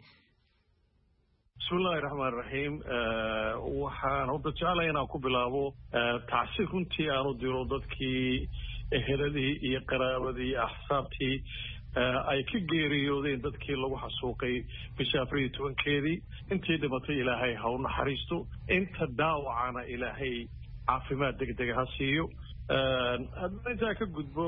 bismillahi raxmaan raxiim waxaan hadda jeclahay inaan ku bilaabo tacsi runtii aan u diro dadkii eheladii iyo qaraabadii iyo axsaabtii ay ka geeriyoodeen dadkii lagu xasuuqay bisha afar iyo tobankeedii intii dhimatay ilaahay ha u naxariisto inta dhaawacana ilaahay caafimaad degdega ha siiyo. haddana intaa ka gudbo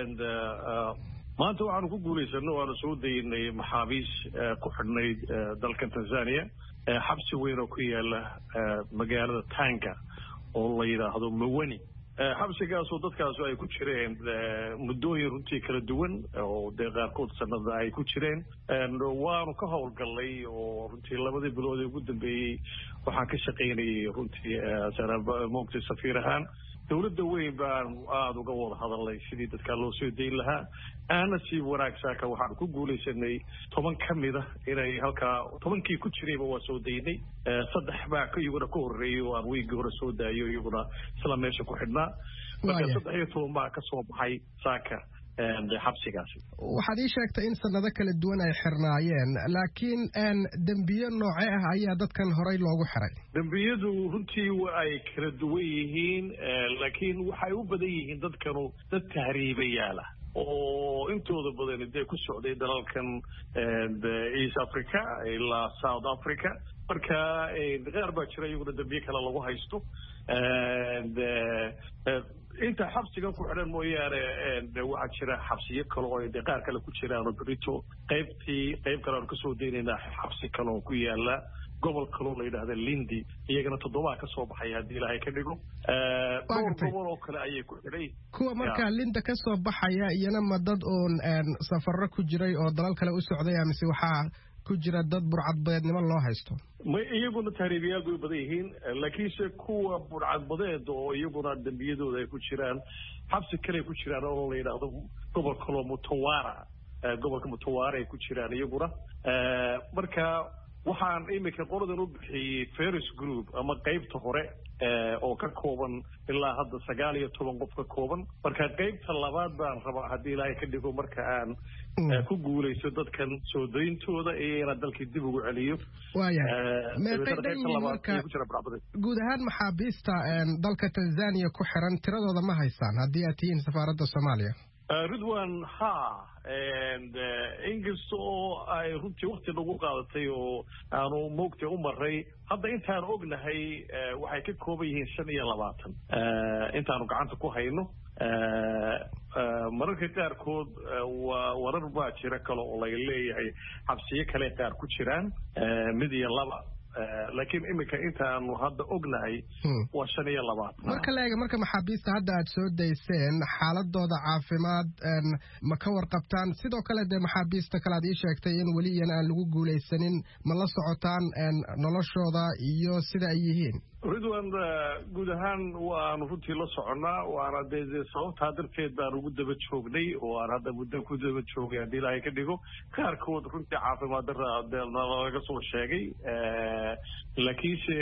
maanta waxaanu ku guulaysanno waanu soo daynay maxaabiis ku xidhnayd dalkan Tanzania xabsi weyn oo ku yaala magaalada Tanga oo la yiraahdo Mawani. xabsigaasoo dadkaas ay ku jireen muddooyin runtii kala duwan oo dee qaarkood sanada ay ku jireen waanu ka howlgallay oo runtii labadii bilood ee ugu dambeeyey waxaan ka shaqaynayay runtii moogtay safiir ahaan. dowladda weyn baan aada uga wada hadalnay sidii dadkaa loo soo dayn lahaa aana sii wanaagsaaka waxaan ku guulaysanay toban ka mid ah inay halkaa tobankii ku jirayba waa soo daynay saddex baa iyaguna ka horreeyey oo aan weygii hore soo daayo iyaguna isla meesha ku xidhnaa marka saddex iyo toban baa ka soo baxay saaka xabsigaasi. waxaad ii sheegtay in sanado kala duwan ay xirnaayeen laakiin dembiyo noocee ah ayaa dadkan horey loogu xiray? dembiyadu runtii ay kala duwan yihiin laakiin waxay u badan yihiin dadkanu dad tahriibayaal ah oo intooda badan dee ku socday dalalkan East Africa ilaa South Africa marka qaar baa jira iyaguna dembiyo kale lagu haysto inta xabsigan ku xidhan mooyaane waxaa jira xabsiyo kale oo dee qaar kale ku jiraan oo berito qaybtii qayb kale aan kasoo daynaynaa xabsi kale oo ku yaala gobol kaloo la yidhaahda Lindi iyagana toddobaa ka soo baxaya haddii ilaahay ka dhigo dhowr gobol oo kale ayay ku xidhay. kuwa markaa Linda ka soo baxaya iyana ma dad oon safarro ku jiray oo dalal kale u socday mise waxaa ku jira dad burcadbadeednimo loo haysto? ma iyaguna tahriibayaal bay u badan yihiin laakiinse kuwa burcadbadeed oo iyaguna dembiyadooda ay ku jiraan xabsi kale ku jiraan oo la yidhaahdo gobol kaloo Mutawara gobolka Mutawara ay ku jiraan iyaguna marka waxaan iminka qoladan u bixiyey Ferris Group ama qaybta hore oo ka kooban ilaa hadda sagaal iyo toban qof ka kooban marka qaybta labaad baan rabaa haddii ilaahay ka dhigo marka aan ku guulaysto dadkan soo dayntooda iyana dalkii dib ugu celiyo. guud ahaan maxaabiista dalka Tanzania ku xiran tiradooda ma haysaan haddii aad tihiin safaaradda Soomaaliya? Ridwan ha inkastoo ay runtii waqti nagu qaadatay oo aanu moogtay u maray hadda intaan ognahay waxay ka kooban yihiin shan iyo labaatan intaanu gacanta ku hayno. mararka qaarkood waa warar baa jira kale oo laga leeyahay xabsiyo kale qaar ku jiraan mid iyo laba laakiin iminka intaanu hadda ognahay waa shan iyo labaatan. marka la eego marka maxaabiista hadda aad soo dayseen xaaladooda caafimaad ma ka warqabtaan? sidoo kale dee maxaabiista kale aad ii sheegtay in weli iyana aan lagu guulaysanin ma la socotaan noloshooda iyo sida ay yihiin? Ridwan guud ahaan waanu runtii la soconnaa waana dee sababtaa darteed baan ugu daba joognay oo aan hadda muddo ku daba joogay haddii ilaahay ka dhigo qaarkood runtii caafimaad darra laga soo sheegay laakiinse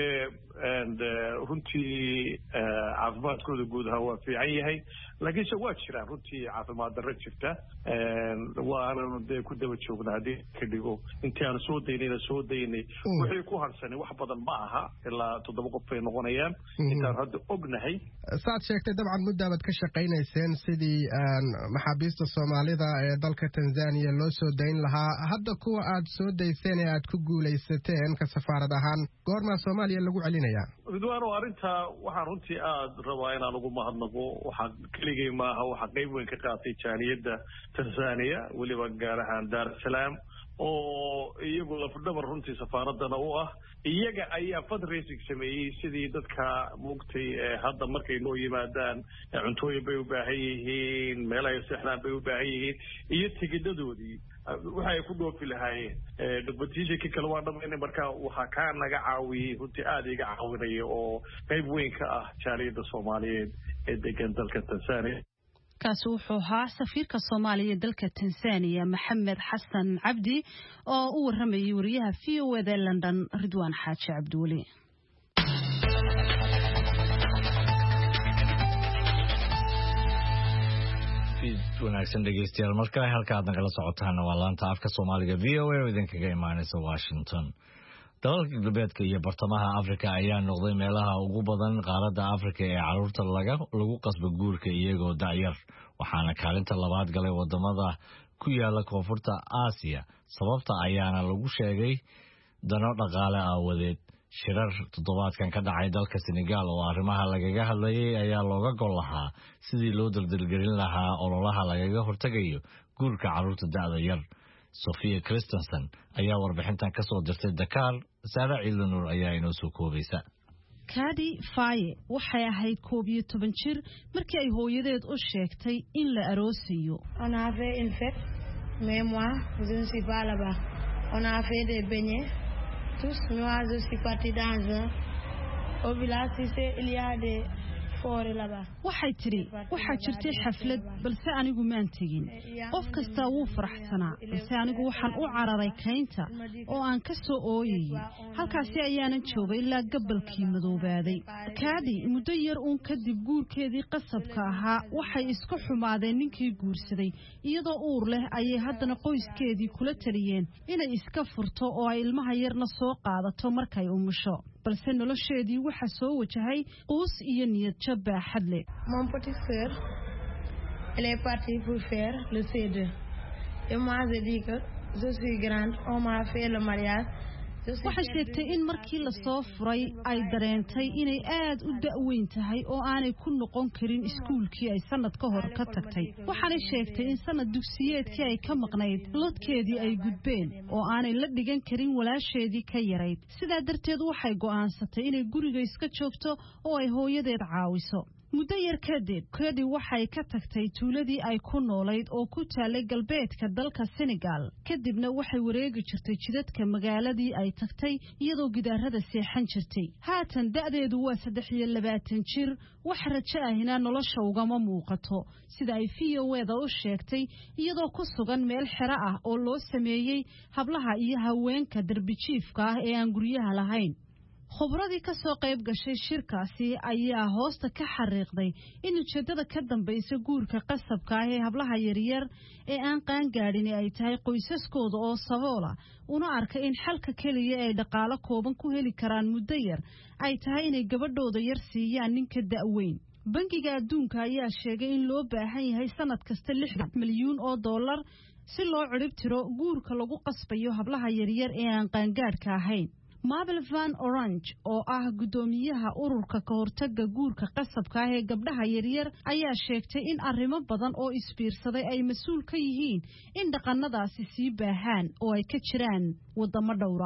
runtii caafimaadkooda guud ahaan waa fiican yahay laakiinse waa jiraan runtii caafimaad darra jirta waananu dee ku daba joognaa haddii ka dhigo intii aanu soo daynayna soo daynay wixii ku harsanay wax badan ma aha ilaa toddoba qof bay noqonayaan intaan hadda ognahay. saad sheegtay dabcan muddaabad ka shaqaynayseen sidii maxaabiista Soomaalida ee dalka Tanzania loo soo dayn lahaa hadda kuwa aad soo dayseen ee aad ku guulaysateen ka safaarad ahaan goorma Soomaaliya lagu celinaya? rajaynayaa ridwaan oo arrintaa waxaan runtii aada rabaa inaan ugu mahadnaqo waxaa keligay maaha waxaa qayb weyn ka qaatay jaaliyadda tanzania weliba gaar ahaan daar es salaam oo iyagu lafdhabar runtii safaaradana u ah iyaga ayaa fundraising sameeyey sidii dadka mugtay hadda markay noo yimaadaan cuntooyin bay u baahan yihiin meel ay seexdaan bay u baahan yihiin iyo tigidhadoodii waxa ay ku dhoofi lahaayeen dhubatiisha kale waa dhamaynay marka waxaa kaa naga caawiyey runtii aada iga caawinaya oo qayb weyn ka ah jaaliyadda soomaaliyeed ee degan dalka tanzania kaasi wuxuu ahaa safiirka Soomaaliya dalka Tanzania Maxamed Xasan Cabdi oo u waramayay wariyaha V O A London Ridwaan Xaaji Cabduuli wanaagsan dhegeystayaal marka halka aad nagala socotaan waa laanta afka Soomaaliga V O A oo idinkaga imaanaysa Washington dalalka galbeedka iyo bartamaha Afrika ayaa noqday meelaha ugu badan qaaradda Afrika ee carruurta laga lagu qasbo guurka iyagoo da'yar waxaana kaalinta labaad galay wadamada ku yaala koonfurta Aasiya sababta ayaana lagu sheegay dano dhaqaale aawadeed shirar toddobaadkan ka dhacay dalka Senegal oo arrimaha lagaga hadlayay ayaa looga gol lahaa sidii loo daldalgelin lahaa ololaha lagaga hortagayo guurka carruurta da'da yar Sophia Christensen ayaa warbixintan ka soo dirtay Dakar Sara Ciidanur ayaa inoo soo koobaysa Kadi Faye waxay ahayd koob iyo toban jir markii ay hooyadeed u sheegtay in la aroosiyo On a fait une fête mais moi je ne suis pas là-bas on a fait des beignets tous moi je suis parti dans un au village il y a des waxay tiri waxa jirtay xaflad balse anigu maan tagin qof kasta wuu faraxsanaa balse anigu waxaan u cararay kaynta oo aan ka soo ooyay halkaasi ayaanan joogay ilaa gabalkii madoobaaday kaadi muddo yar uun kadib guurkeedii qasabka ahaa waxay isku xumaadeen ninkii guursaday iyadoo uur leh ayay haddana qoyskeedii kula taliyeen inay iska furto oo ay ilmaha yarna soo qaadato markay umusho balse nolosheedii waxa soo wajahay quus iyo niyad jab baaxad leh Mon petit frère elle est partie pour faire le C deux et moi je dis que je suis grande on m'a fait le mariage waxay sheegtay in markii la soo furay ay dareentay inay aad u da'weyn tahay oo aanay ku noqon karin iskuulkii ay sanad ka hor ka tagtay waxaanay sheegtay in sanad dugsiyeedkii ay ka maqnayd lodkeedii ay gudbeen oo aanay la dhigan karin walaasheedii ka yarayd sidaa darteed waxay go'aansatay inay guriga iska joogto oo ay hooyadeed caawiso muddo yar kadib Kadi waxay ka tagtay tuuladii ay ku noolayd oo ku taalay galbeedka dalka Senegal kadibna waxay wareegi jirtay jidadka magaaladii ay tagtay iyadoo gidaarada seexan jirtay haatan da'deedu waa saddex iyo labaatan jir wax rajo ahina nolosha ugama muuqato sida ay V O A da u sheegtay iyadoo ku sugan meel xero ah oo loo sameeyay hablaha iyo haweenka darbijiifka ah ee aan guryaha lahayn khubradii ka soo qayb gashay shirkaasi ayaa hoosta ka xariiqday in ujeedada ka dambaysa guurka qasabka ah ee hablaha yaryar ee aan qaan gaadhin ay tahay qoysaskooda oo saboola una arka in xalka kaliya ay dhaqaale kooban ku heli karaan muddo yar ay tahay inay gabadhooda yar siiyaan ninka da'weyn bangiga adduunka ayaa sheegay in loo baahan yahay sanad kasta lixdan milyuun oo dollar si loo cirib tiro guurka lagu qasbayo hablaha yaryar ee aan qaangaadhka ahayn Mabel Van Orange oo ah gudoomiyaha ururka ka hortagga guurka qasabka ah ee gabdhaha yaryar ayaa sheegtay in arrimo badan oo isbiirsaday ay mas'uul ka yihiin in dhaqannadaasi sii baahaan oo ay ka jiraan wadamo dhowra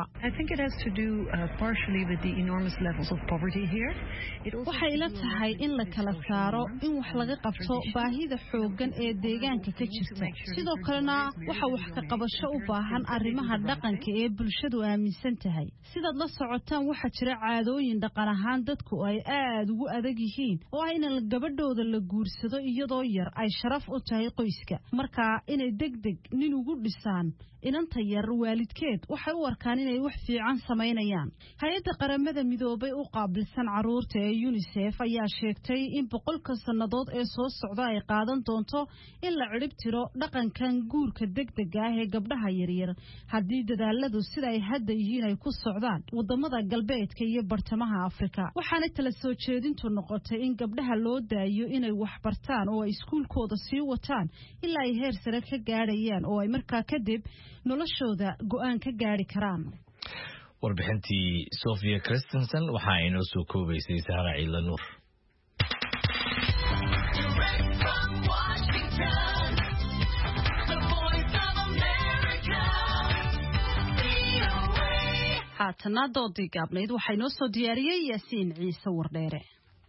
waxay la tahay in la kala saaro in wax laga qabto baahida xooggan ee deegaanka ka jirta sidoo kalena waxa wax ka qabasho u baahan arrimaha dhaqanka ee bulshadu aaminsan tahay sidaad la socotaan waxa jira caadooyin dhaqan ahaan dadku ay aad ugu adag yihiin oo ayna gabadhooda la guursado iyadoo yar ay sharaf u tahay qoyska marka inay degdeg nin ugu dhisaan inanta yar waalidkeed waxay u arkaan inay wax fiican sameynayaan hay'adda qaramada midoobay u qaabilsan carruurta ee UNICEF ayaa sheegtay in boqolka sannadood ee soo socda ay qaadan doonto in la cirib tiro dhaqankan guurka degdega ah ee gabdhaha yaryar haddii dadaaladu sida ay hadda yihiin ay ku socdaan wadamada galbeedka iyo bartamaha Afrika waxaana tala soo jeedintu noqotay in gabdhaha loo daayo inay wax bartaan oo ay iskuulkooda sii wataan ilaa ay heer sare ka gaarayaan oo ay markaa kadib noloshooda go'aan ka gaari karaan warbixintii Sophia Christensen waxa ay noo soo koobaysay Sahara Ciila Nuur. haatana doodii gaabnayd waxay noo soo diyaariyey Yaasiin Ciise Wardheere.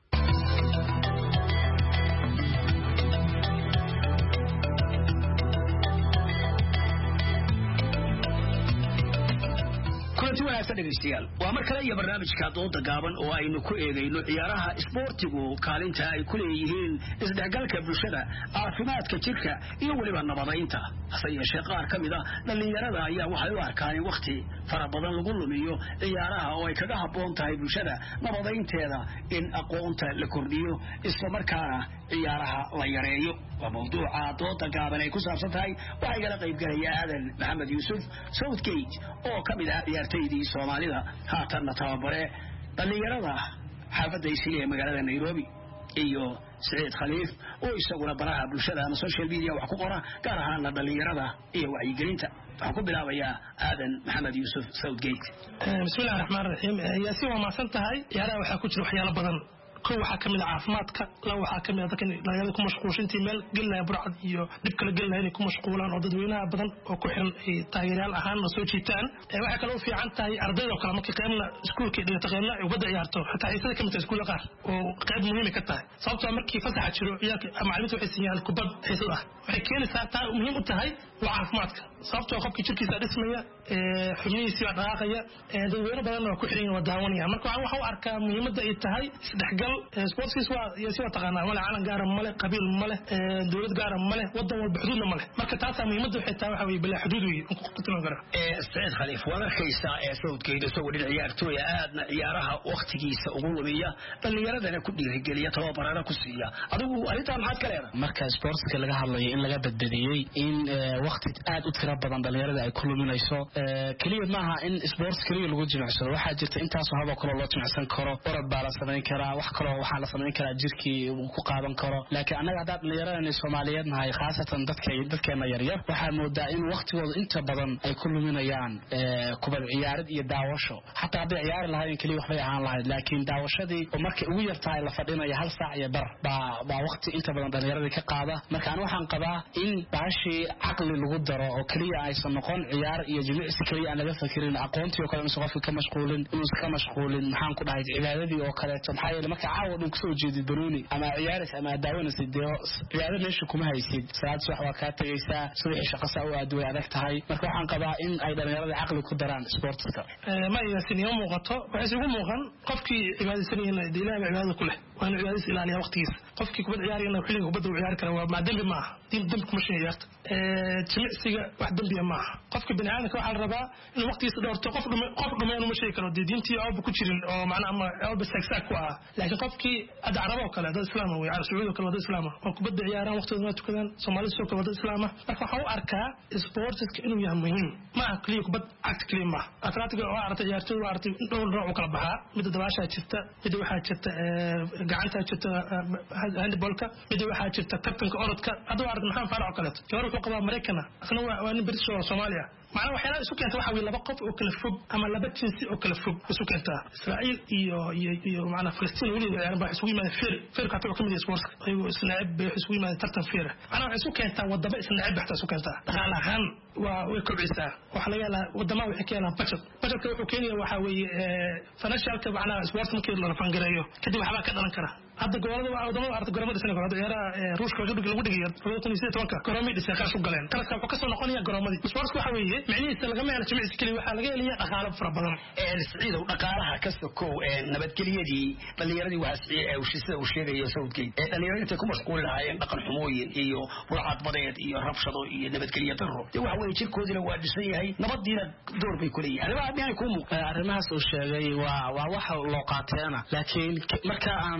kulanti wanaagsan dhegeystayaal waa mar kale iyo barnaamijka dooda gaaban oo aynu ku eegayno ciyaaraha isboortigu kaalinta ay ku leeyihiin isdhexgalka bulshada caafimaadka jirka iyo weliba nabadaynta hase yeeshee qaar ka mid ah dhalinyarada ayaa waxay u arkaan in waqti fara badan lagu lumiyo ciyaaraha oo ay kaga habboon tahay bulshada nabadaynteeda in aqoonta la kordhiyo isla markaana ciyaaraha la yareeyo waa mawduuca dooda gaaban ay ku saabsan tahay waxaa igala qaybgalaya aadan maxamed yuusuf Southgate oo ka mid ah ciyaartoydii Soomaalida haatanna tababare dhalinyarada xaafadda Islii ee magaalada Nairobi iyo Saciid Khaliif oo isaguna baraha bulshada ama social media wax ku qora gaar ahaan dhalinyarada iyo wacyigelinta waxaan ku bilaabayaa aadan maxamed yuusuf Southgate. bismillaahir rahmaanir rahiim yaasiin waa maasan tahay ciyaaraha waxaa ku jira waxyaalo badan كو waxaa kamid caafimaadka la waxaa kamid dadka dhalinyarada ku mashquulshantii meel galnaa burcad iyo dib kala galnaa inay ku mashquulaan oo dadweynaha badan oo ku xiran ay taageerayaal ahaan soo jiitaan ee waxa kale oo fiican tahay ardayda kale markay qaybna iskuulka dhigata qaybna ay wada ciyaarto xataa isada kamid tahay iskuulka qaar oo qayb muhiim ka tahay sababtoo markii fasaxa jiro ciyaarka macallimiintu waxay siiyaan kubad xiiso ah waxay keenaysaa taa muhiim u tahay caafimaadka sababtoo qofkii jirkiisa dhismaya ee xubnihiisa dhaqaaqaya ee dadweynaha badan oo ku xiran wada daawanaya marka waxaan u arkaa muhiimadda ay tahay isdhexgal sports waa yasi waa taqaanaa wala calan gaar ah male qabiil male dawlad gaar ah male wadan walba xuduudna male marka taas muhiimadda waxay tahay waxa weey bilaa xuduud weey ku timan kara ee Saciid Khaliif waa arkaysa ee Southgate isagoo dhinaca ciyaartooy aadna ciyaaraha waqtigiisa ugu lumiya dhalinyaradana ku dhiirigeliya tababarada ku siiya adigu arintan maxaad ka leedahay marka sportska laga hadlayo in laga badbadiyay in waqti aad u tira badan dhalinyarada ay ku luminayso kaliya maaha in sports kaliya lagu jimicsado waxa jirta intaas oo haba kale loo jimicsan karo orod baa la sameyn karaa wax kale waxa la sameyn karaa jirkii uu ku qaadan karo laakiin anaga hadda dhalinyarada Soomaaliyeed nahay khaasatan dadka dadkeena yar yar waxa moodaa in waqtigooda inta badan ay ku luminayaan kubad ciyaarid iyo daawasho hatta haddii ciyaar lahayn kaliya waxbay ahaan lahayd laakiin daawashadii oo markay ugu yartahay la fadhinayo hal saac iyo bar baa baa waqti inta badan dhalinyarada ka qaada marka aan waxaan qabaa in baashi aqli lagu daro oo kaliya aysan noqon ciyaar iyo jimicsi kaliya aan laga fakirin aqoontii oo kale in qofka ka mashquulin inuu ka mashquulin maxaan ku dhahay cibaadadii oo kale maxaa yeelay marka caawa dhan kusoo jeedid barooni ama ciyaaris ama daawanaysa dee ciyaarada meesha kuma haysid saad wax waa ka tagaysaa subax shaqo saa u aad way adag tahay marka waxaan qabaa in ay dhalinyarada aqli ku daraan sportska ee ma yaasiin iyo muuqato waxa isugu muuqan qofkii cibaadaysanayna ilaahay cibaadada ku leh waa inuu cibaadaysan ilaaliyo waqtigiisa qofkii kubad ciyaarayna xilliga kubadda ciyaar kara waa ma dambi maaha dambi kuma shin ciyaarta ee jimicsiga wax dambi maaha qofka bini'aadamka waxa la rabaa in waqtigiisa dhowrto qof dhume qof dhume inuu ma sheegi karo diintii oo ku jirin oo macna ama oo bisagsaag ku ah laakiin qofkii ada carabo kale dad islaam way carab sacuudi kale dad islaam oo kubadda ciyaaraan waqtigooda tukadaan Soomaalidu soo kale dad islaam marka waxa uu arkaa sportska inuu yahay muhiim ma kaliya kubad cagta kaliya ma atletiga oo aragtay ciyaartooy oo aragtay dhowr nooc kala baxaa mid dabaasha jirta mid waxa jirta gacanta jirta handballka mid waxa jirta tartanka orodka adoo aragtay maxaan faarac kale gabar wuxuu qabaa Mareykanka asna waa nin British oo Soomaaliya macna waxyaalaha isu keenta waxa weey laba qof oo kala fog ama laba jinsi oo kala fog isu keenta Israa'iil iyo iyo iyo macna Falastiin wali ciyaaraan baa isugu yimaadeen feer feer ka tago kamid sports ayuu isnaacib bay isugu yimaadeen tartan feer macna waxa isu keenta wadaba isnaacib baxta isu keenta dhaqaalahan waa way kobcisaa waxa laga yaabaa wadama waxay keenaan budget budgetka wuxuu keenayaa waxa weeye financialka macna sports markii la fangareeyo kadib waxa ka dhalan kara hadda gobolada waa wadamo arta garoomada sanad hore ciyaaraha ruushka lagu dhigay lagu dhigay laba kun iyo siddeed iyo toban garoomada dhisay qaar u galeen kala wuxuu ka soo noqonaya garoomadii sports waxa weeye macnihiisa laga meelo jimicsi kaliya waxa laga helayaa dhaqaale fara badan ee Saciidow dhaqaalaha ka sokow ee nabadgelyadii dhalinyaradii waa ee sida uu sheegayo Southgate ee dhalinyarada inta ku mashquul lahaayeen dhaqan xumooyin iyo burcad badeed iyo rabshado iyo nabadgelyo darro ee waxa weeye jirkoodina waa dhisan yahay nabadiina door bay ku leeyahay arrimaha baan ku muuqda arrimahaas uu sheegay waa waa waxa loo qaateena laakiin marka aan ka hadal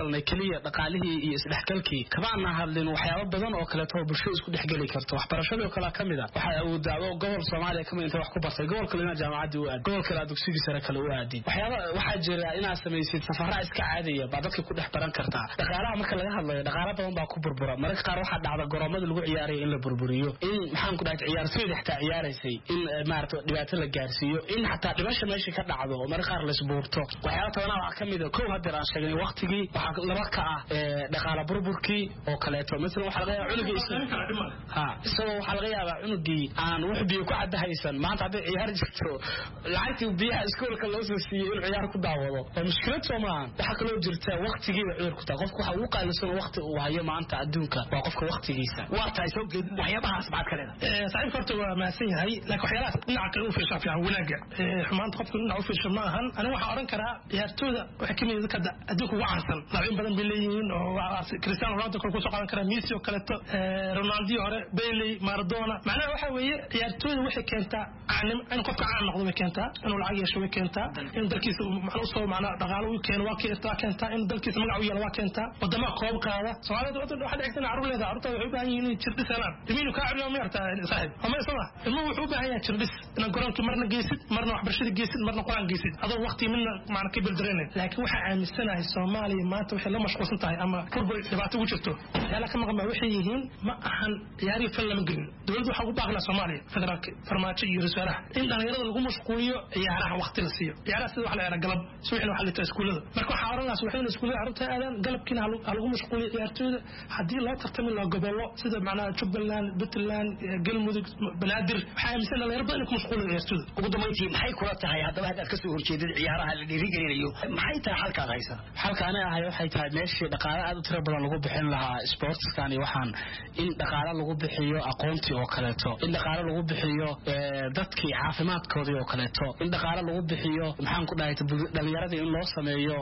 hadalnay kaliya dhaqaalihii iyo isdhexgalkii kama aan hadlin waxyaabo badan oo kale oo bulshada isku dhexgali karto waxbarashada kala kamida waxa uu daado gobol Soomaaliya kamid inta wax ku bartay gobol kale ina jaamacadii u aad gobol kale dugsiga sare kale u aadin waxyaabo waxa jira inaad sameeysid safarra iska caadiya baad dadka ku dhex baran kartaa dhaqaalaha marka laga hadlayo dhaqaala badan baa ku burbura marka qaar waxa dhacda garoomada lagu ciyaarey in la burburiyo in maxaan ku dhahay ciyaartooyda xitaa ciyaaraysay in maarto dhibaato la gaarsiiyo in xataa dhimasho meesha ka dhacdo marka qaar la isbuurto waxyaabo toona waxa kamid ah koow hadda aan sheegnay waqtigii waxa laba ka ah dhaqaala burburkii oo kale to mesela waxa laga yaabaa cunugiisa ha isagoo waxa laga yaabaa cunugii aan wax biyo ku cadahaysan maanta hadda ciyaar jirto lacagtii biyaha iskoolka loo soo siiyay in ciyaar ku daawado waa mushkilad Soomaan waxa kale oo jirta waqtigii ciyaar ku taa qofku waxa uu qaalisan waqti uu hayo maanta adduunka waa qofka waqtigiisa waa tahay soo geed waxyaabahaas baad kale ee saaxiib horta waa maasan yahay laakiin waxyaalahaas dhinaca kale u fiirshaa fiican wanaaga ee xumaanta qofku dhinaca u fiirshaa ma ahan aniga waxa oran karaa ciyaartooyda waxa kamid ah kada adduunka ugu caansan laacib badan bay leeyihiin oo Cristiano Ronaldo ku soo qaadan kara Messi oo kale to Ronaldo hore Bailey Maradona macnaha waxa weeye ciyaartooyda waxay keentaa aanim in qofka caan noqdo way keentaa inuu lacag yeesho way keentaa in dalkiisa macna soo macna dhaqaale uu keeno waa keentaa keentaa in dalkiisa magac u yeelo waa keentaa wadama koob qaada Soomaalidu waxa dhigtay carruur leedahay carruurta waxay u baahan yihiin inay jirdis helaan dimiinu ka cariyo ma yartaa saaxiib ama isma ilmu wuxuu u baahan yahay jirdis in garoonka marna geesid marna waxbarashada geesid marna quraan geesid adoo waqti midna macna ka bildareenay laakiin waxa aaminsanahay Soomaaliya maanta waxay la mashquulsan tahay ama furbo dhibaato ugu jirto yala kama qama waxay yihiin ma ahan ciyaari fal lama gelin dawladdu waxa ugu baaqna Soomaaliya federaalka farmaajo iyo rasaaraha in dhalinyarada lagu mashquuliyo ciyaaraha waqti la siiyo ciyaaraha sida waxa la yiraahdo galab subaxna waxa la tahay iskuulada marka waxa oranaysa waxayna iskuulada carruurta aadan galabkiina lagu mashquuliyo ciyaartooyda hadii loo tartami loo gobollo sida macnaha Jubbaland Puntland Galmudug Banaadir waxa aaminsan dhalinyarada badan ku mashquuliyo ciyaartooyda ugu dambeyntii maxay kula tahay hadaba hadaad ka soo horjeedid ciyaaraha la dhiirigelinayo maxay tahay halkaad haysan halkaana ahay waxay tahay meeshii dhaqaale aad u tiro badan lagu bixin lahaa sportskan iyo waxaan in dhaqaale lagu bixiyo aqoontii oo kaleeto in dhaqaale lagu bixiyo dadkii caafimaadkoodii oo kaleeto in dhaqaale lagu bixiyo maxaan ku dhahay dhalinyarada in loo sameeyo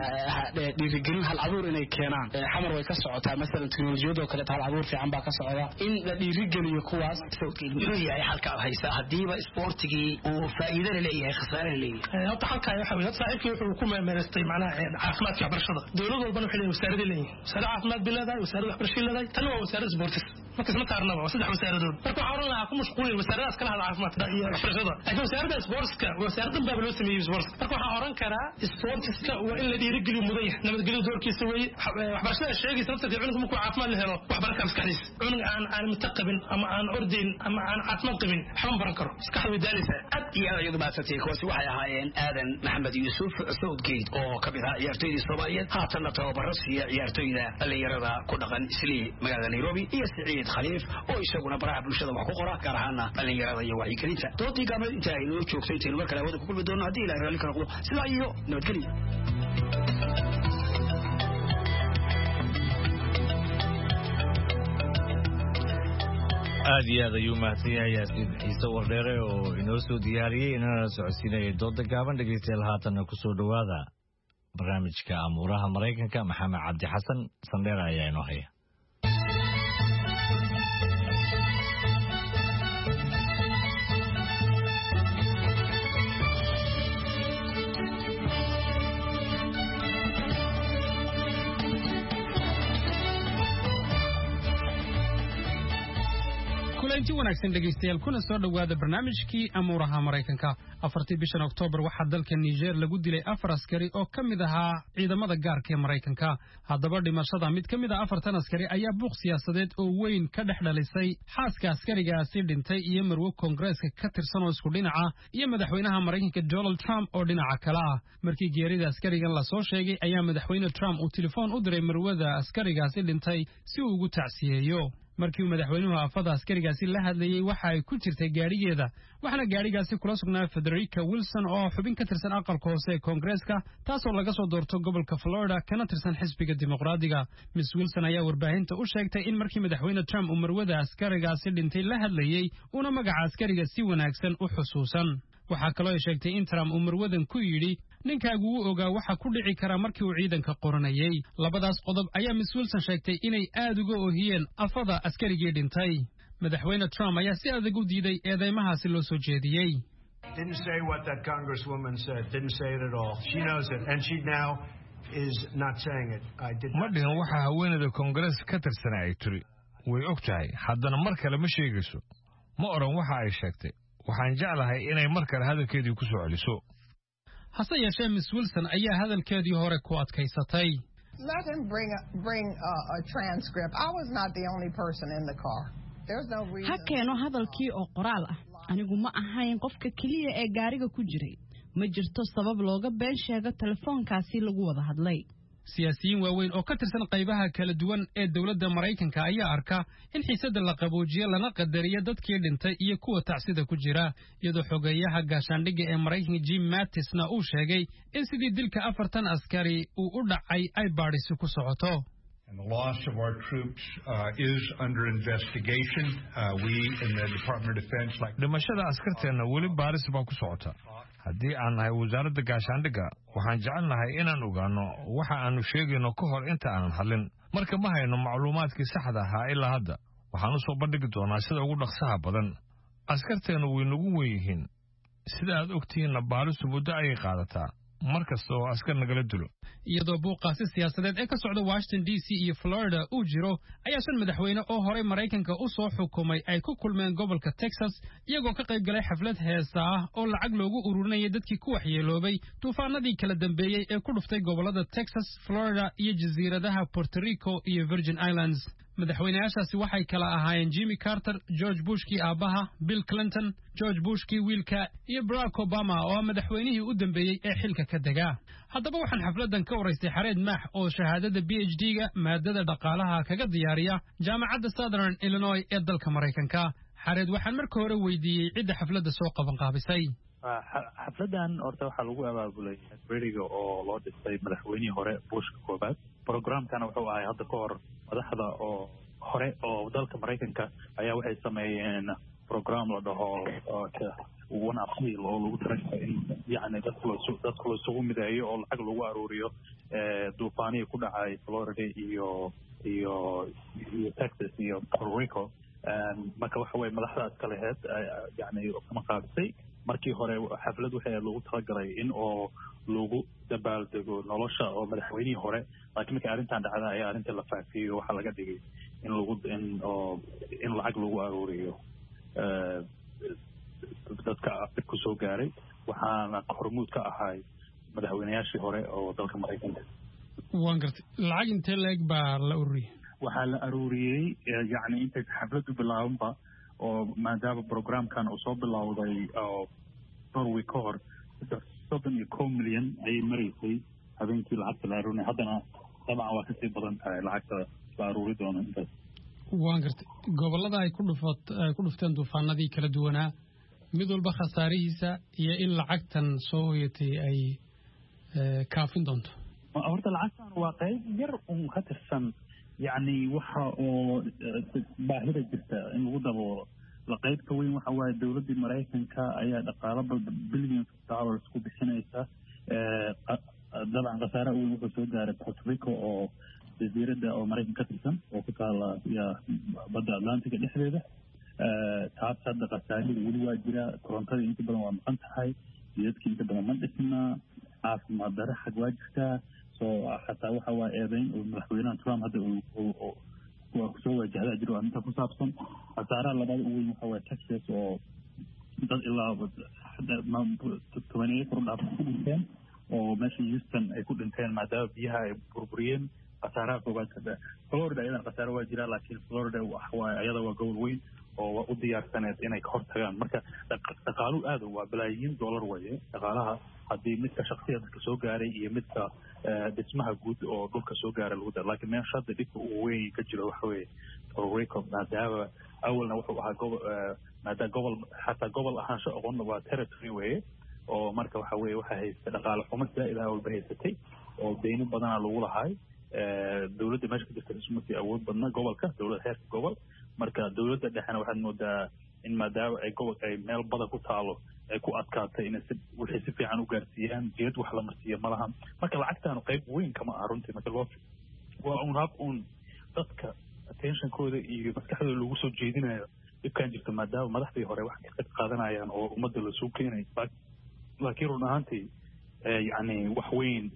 dhiirigelin hal abuur inay keenaan xamar way ka socotaa mesela teknolojiyada oo kaleeto hal abuur fiican baa ka socda in la dhiirigeliyo kuwaas muxuu yahay halkaad haysa hadiiba sportigii uu faa'iido leeyahay khasaare leeyahay hadda halkaa waxa weeye saaxiibkii wuxuu ku meemeerastay macnaha caafimaadka barashada dawlad walbana waxay leeyihiin wasaaradda leeyihiin wasaaradda caafimaad bilaada wasaaradda waxbarashada leedahay tan waa wasaaradda sportis marka isma taarnaba waa saddex wasaaradood marka waxaan oran lahaa ku mashquulin wasaaradaas kala hada caafimaadka iyo waxbarashada laakiin wasaaradda sportska wasaaradda baa loo sameeyay sportska marka waxaan oran karaa sportska waa in la dhiirigeliyo mudan yahay nabadgelyo doorkiisa weeye waxbarashada sheegaysa naftarka cunuga markuu caafimaad la helo waxbaraka maskaxdiisa cunuga aan aan mutaqabin ama aan ordayn ama aan caafimaad qabin waxba baran karo maskaxda way daalaysaa aad iyo aad ayadu baasatay kuwaasi waxay ahaayeen aadan maxamed yuusuf Southgate oo ka mid ah ciyaartooyda Soomaaliyeed haatanna tababaro siiya ciyaartooyda dhalinyarada ku dhaqan Islii magaalada Nairobi iyo Saciid Khaliif oo isaguna baraha bulshada wax ku qora gaar ahaan dhalinyarada iyo wacyigelinta doodii gabadh inta ay noo joogtay inta mar kale wada ku kulmi doono hadii Ilaahay raalli ka noqdo sidaa iyo nabadgelyo aad iyo aad ayuu mahadsan yahay Yaasiin Ciise Wardheere oo inoo soo diyaariyey inana socodsiinaya dooda gaaban dhegeystayaal haatanna ku soo dhawaada barnaamijka amuuraha Mareykanka Maxamed Cabdi Xasan Sandheere ayaa inoo haya intii wanaagsan dhageystayaal kuna soo dhawaada barnaamijkii amuuraha Mareykanka afartii bishan Oktoobar waxaa dalka Niger lagu dilay afar askari oo ka mid ahaa ciidamada gaarka ee Mareykanka haddaba dhimashada mid ka mid ah afartan askari ayaa buuq siyaasadeed oo weyn ka dhex dhalisay xaaska askarigaasi dhintay iyo marwo Koongreeska ka tirsan oo isku dhinaca iyo madaxweynaha Mareykanka Donald Trump oo dhinaca kale ah markii geerida askarigan la soo sheegay ayaa madaxweyne Trump uu telefoon u diray marwada askarigaasi dhintay si uu ugu tacsiyeeyo markii madaxweynuhu afada askarigaasi la hadlayay waxa ay ku jirtay gaarigeeda waxana gaarigaasi kula sugnaa Federica Wilson oo xubin ka tirsan aqalka hoose ee Koongreeska taasoo laga soo doorto gobolka Florida kana tirsan xisbiga dimuqraadiga Miss Wilson ayaa warbaahinta u sheegtay in markii madaxweyne Trump uu marwada askarigaasi dhintay la hadlayay una magaca askariga si wanaagsan u xusuusan waxa kale oo ay sheegtay in Trump uu marwadan ku yiri ninkaagu uu ogaa waxa ku dhici kara markii uu ciidanka qoranayay labadaas qodob ayaa Miss Wilson sheegtay inay aad uga oohiyeen afada askarigii dhintay madaxweyne Trump ayaa si adag u diiday eedeymahaasi loo soo jeediyay Didn't say what that congresswoman said. Didn't say it at all. She knows it, and she now is not saying it. I did ma dhihin waxa haweeneyda Congress ka tirsan ay tiri way og tahay haddana mar kale ma sheegayso ma oran waxa ay sheegtay waxaan jeclahay inay mar kale hadalkeedii ku soo celiso hase yeeshee Miss Wilson ayaa hadalkeedii hore ku adkaysatay Let him bring a, bring a, a transcript. I was not the only person in the car. There's no reason. Ha keeno hadalkii oo qoraal ah anigu ma ahayn qofka kaliya ee gaariga ku jiray ma jirto sabab looga been sheego telefoonkaasi lagu wada hadlay siyaasiyiin waaweyn oo ka tirsan qaybaha kala duwan ee dawladda Mareykanka ayaa arka in xiisada la qaboojiyo lana qadariyo dadkii dhintay iyo kuwa tacsida ku jira iyadoo xogeeyaha gaashaandhigga ee Mareykanka Jim Mattisna uu sheegay in sidii dilka afartan askari uu u dhacay ay baadhiso ku socoto And the loss of our troops uh, is under investigation. Uh, we in the Department of Defense, like dhimashada askarteena weli baaris baa ku socota haddii aan nahay wasaaradda gaashaandhigga waxaan jecelnahay inaan ogaano waxa aanu sheegayno ka hor inta aanan hadlin marka ma hayno macluumaadkii saxda ahaa ilaa hadda waxaan u soo bandhigi doonaa sida ugu dhaqsaha badan askarteenu way nagu weyn yihiin sida aad ogtihiinna baaristu muddo ayay qaadataa mar kasta oo askar nagala dilo iyadoo buuqaasi siyaasadeed ee ka socda Washington D C iyo Florida uu jiro ayaa shan madaxweyne oo hore Mareykanka u soo xukumay ay ku kulmeen gobolka Texas iyagoo ka qayb galay xaflad heesa ah oo lacag loogu ururinayay dadkii ku waxyeeloobay tuufaanadii kala dambeeyay ee ku dhuftay gobolada Texas, Florida iyo jasiiradaha Puerto Rico iyo Virgin Islands madaxweynayaashaasi waxay kala ahaayeen Jimmy Carter, George Bushkii aabaha, Bill Clinton, George Bushkii wiilka iyo Barack Obama oo madaxweynihii u dambeeyay ee xilka ka dega haddaba waxaan xafladan ka waraystay Xareed Maax oo shahaadada B H D-ga maadada dhaqaalaha kaga diyaariya jaamacadda Southern Illinois ee dalka Mareykanka Xareed waxaan markii hore weydiiyey cidda xafladda soo qaban qaabisay xafladan horta waxaa lagu abaabulay beriga oo loo dhisay madaxweynihii hore Bushka koobaad programkana wuxuu ahay hadda ka hor madaxda oo hore oo dalka Mareykanka ayaa waxay sameeyeen program la dhaho one appeal oo lagu talagalay in yani dadka dadka la isugu mideeyo oo lacag lagu aruuriyo duufaanihii ku dhacay Florida iyo iyo iyo Texas iyo Puerto Rico marka waxa way madaxdaas kale heed yani kama qaabisay markii hore xaflad waxay lagu talagalay in oo lagu dabaaldego nolosha oo madaxweynihii hore laakiin markii arrintan dhacday ayaa arrinta la faafiyo waxa laga dhigay in lagu in oo in lacag lagu aruuriyo dadka Afrika soo gaaray waxaana hormuud ka ahay madaxweynayaashii hore oo dalka Mareykanka waan gartay lacag intee leeg baa la ururiyay waxaa la aruuriyay yani inta xafladu bilaabanba oo maadaama programkan uu soo bilowday oo dhowr week ka hor soddon iyo kow milyan ayay maraysay habeenkii lacagta la aruurinay haddana dabcan waa kasii badan tahay lacagta la aruuri doono intaas waan gartay gobollada ay ku dhufat ay ku dhufteen duufaanadii kala duwanaa mid walba khasaarihiisa iyo in lacagtan soo hoyatay ay kaafin doonto horta lacagtan waa qayb yar un ka tirsan yani waxa oo baahida jirta in lagu daboolo la qaybta weyn waxa waaye dowladda Mareykanka ayaa dhaqaale billions of dollars ku bixinaysa dabcan khasaare weyn wuxuu soo gaaray Puerto Rico oo jasiiradda oo Mareykanka ka tirsan oo ku taala badda Atlantic dhexdeeda taas hadda khasaarada weli waa jira korontada inta badan waa maqan tahay jidadka inta badan ma dhisna caafimaad darro xag waa jirtaa soo xataa waxa waa eedayn oo madaxweynaha Trump hadda uu waa soo wajahda jiro inta ku saabsan khasaaraha labada ugu weyn waxa waa Texas oo dad ilaa toban iyo afar dhaaf ku dhinteen oo meesha Houston ay ku dhinteen maadaama biyaha ay burburiyeen khasaaraha koobaad ka dhacay Florida ayada khasaare waa jira laakiin Florida waa ayada waa gobol weyn oo u diyaarsaneed inay ka hortagaan marka dhaqaaluhu aad waa balaayiin dollar weeye dhaqaalaha haddii midka shakhsiga dadka soo gaaray iyo midka dhismaha guud oo dhulka soo gaaray lagu daro laakiin meesha hadda dhibka ugu weyn ka jiro waxa weeye Puerto Rico maadaama awalna wuxuu ahaa gobol maadaama gobol xataa gobol ahaansho aqoonna waa territory weeye oo marka waxa weeye waxa haysta dhaqaale xumo ilaa walba haysatay oo deyno badanaa lagu lahay dowladda meesha ka jirta ismarkii awood badna gobolka dowladda heerka gobol marka dowladda dhexena waxaad moodaa in maadaama ay gobol ay meel badan ku taalo ay ku adkaatay inay si wixii si fiican u gaarsiiyaan geed wax la marsiiyo ma laha marka lacagtaanu qayb weyn kama aha runtii marka loo waa un hab un dadka attentionkooda iyo maskaxdooda lagu soo jeedinayo dhibkan jirta maadaama madaxdii hore wax ka qayb qaadanayaan oo ummadda lasoo keenay laakiin run ahaantii yani wax weyn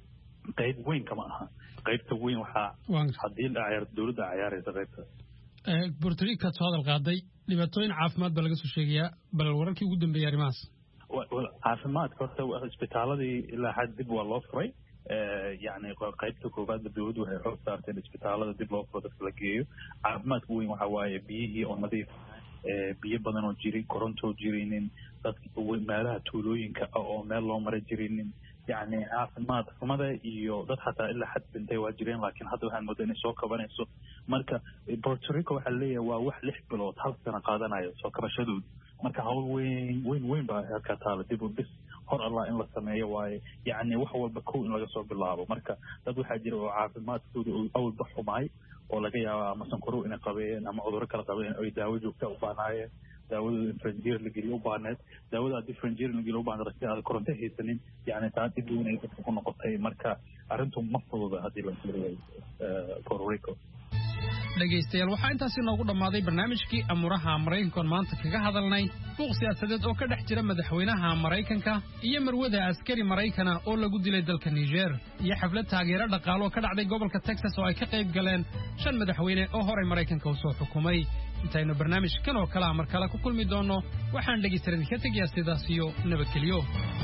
qayb weyn kama aha qaybta weyn waxaa haddii dowladda cayaaraysa qaybta Puerto Rico soo hadal qaaday dhibaatooyin caafimaad baa laga soo sheegayaa bal wararkii ugu dambeeyay arrimahaas caafimaadka horta isbitaaladii ilaa xad dib waa loo furay يعني قيبت كوباد بدود وهي حوض صارت الإسبitaalada dib loo furo dadka la geeyo caafimaadka weyn waxa waaye biyihii oo nadiif biyo badan oo jiray koronto jirinin dadka meelaha tuulooyinka oo meel loo maray jirinin يعني caafimaad xumada iyo dad xataa ilaa xad bintay waa jireen laakiin hadda waxaan moodaa inay soo kabanayso marka Puerto Rico waxa leeyahay waa wax lix bilood hal sano qaadanayo soo kabashadooda marka hawl weyn weyn weyn baa halka taala dib u dhis hor Allah in la sameeyo waaye yani wax walba kow in laga soo bilaabo marka dad waxa jira oo caafimaadkooda awl baxumay oo laga yaabo ama sankoro inay qabeen ama cudurro kala qabeen oo daawo joogto u baahnaayeen daawada infranjir la geliyo u baahneed daawada infranjir la geliyo u baahneed si aad koronto haysanin yani taa dib weyn ay dadku noqotay marka arrintu ma fududa haddii la fiiriyo Puerto Rico dhegaystayaal waxaa intaasi noogu dhammaaday barnaamijkii amuraha Maraykanka maanta kaga hadalnay buuq siyaasadeed oo ka dhex jira madaxweynaha Maraykanka iyo marwada askari Maraykana oo lagu dilay dalka Niger iyo xaflad taageero dhaqaale oo ka dhacday gobolka Texas oo ay ka qayb galeen shan madaxweyne oo hore Maraykanka u soo xukumay intaynu barnaamijkan oo kala mar kale ku kulmi doono waxaan dhegaystayaal ka tagayaa sidaas iyo nabadgelyo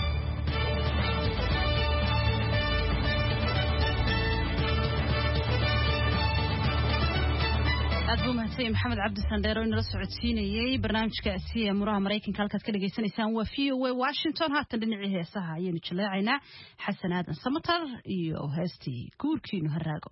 aaduu mahadsan maxamed cabdi sandheero oo nala socodsiinayay barnaamijkaasi amuraha Maraykanka halkaad ka dhageysanaysaan waa V O A Washington haatan dhinacii heesaha ayaynu jaleecaynaa xasan aadan samatar iyo heestii guurkiinu haraago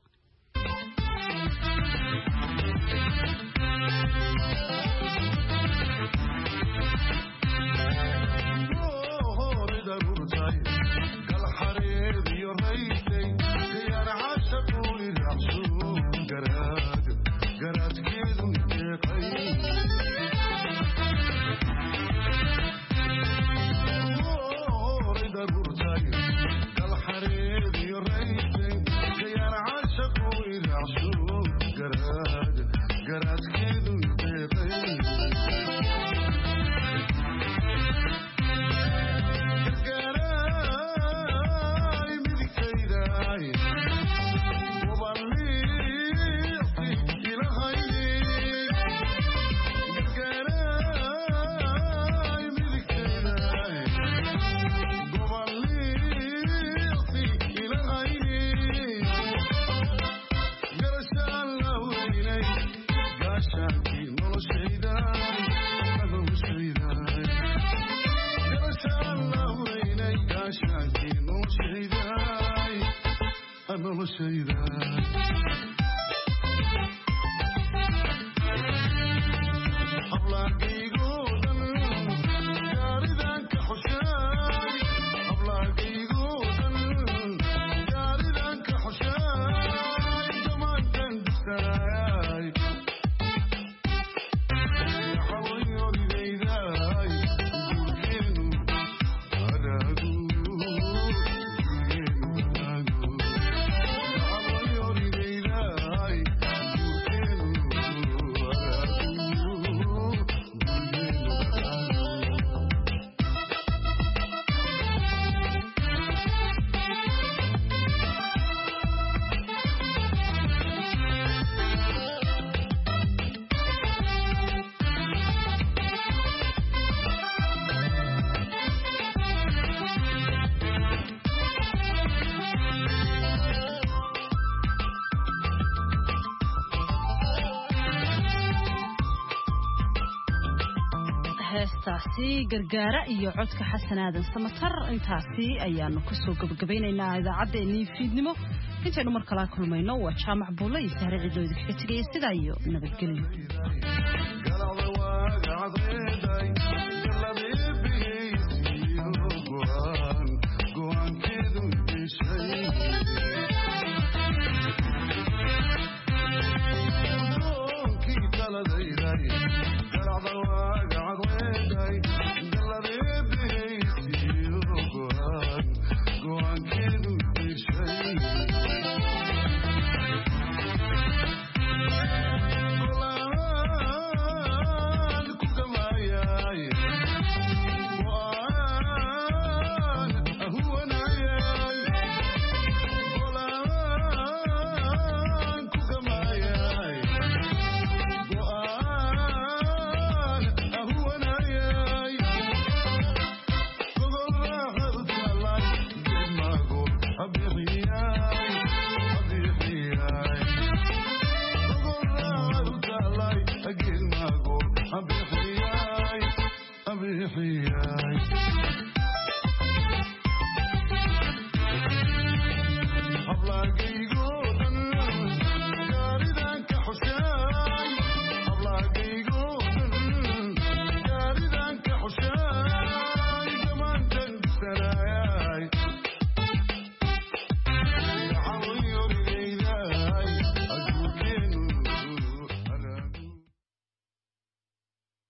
heestaasi gargaara iyo codka xasan aadan samatar intaasi ayaanu ku soo gabagabaynaynaa idaacaddeenii fiidnimo intaynu mar kala kulmayno waa jaamac buule iyo sahre ciidooda kaga tegaya sidaa iyo nabadgelyo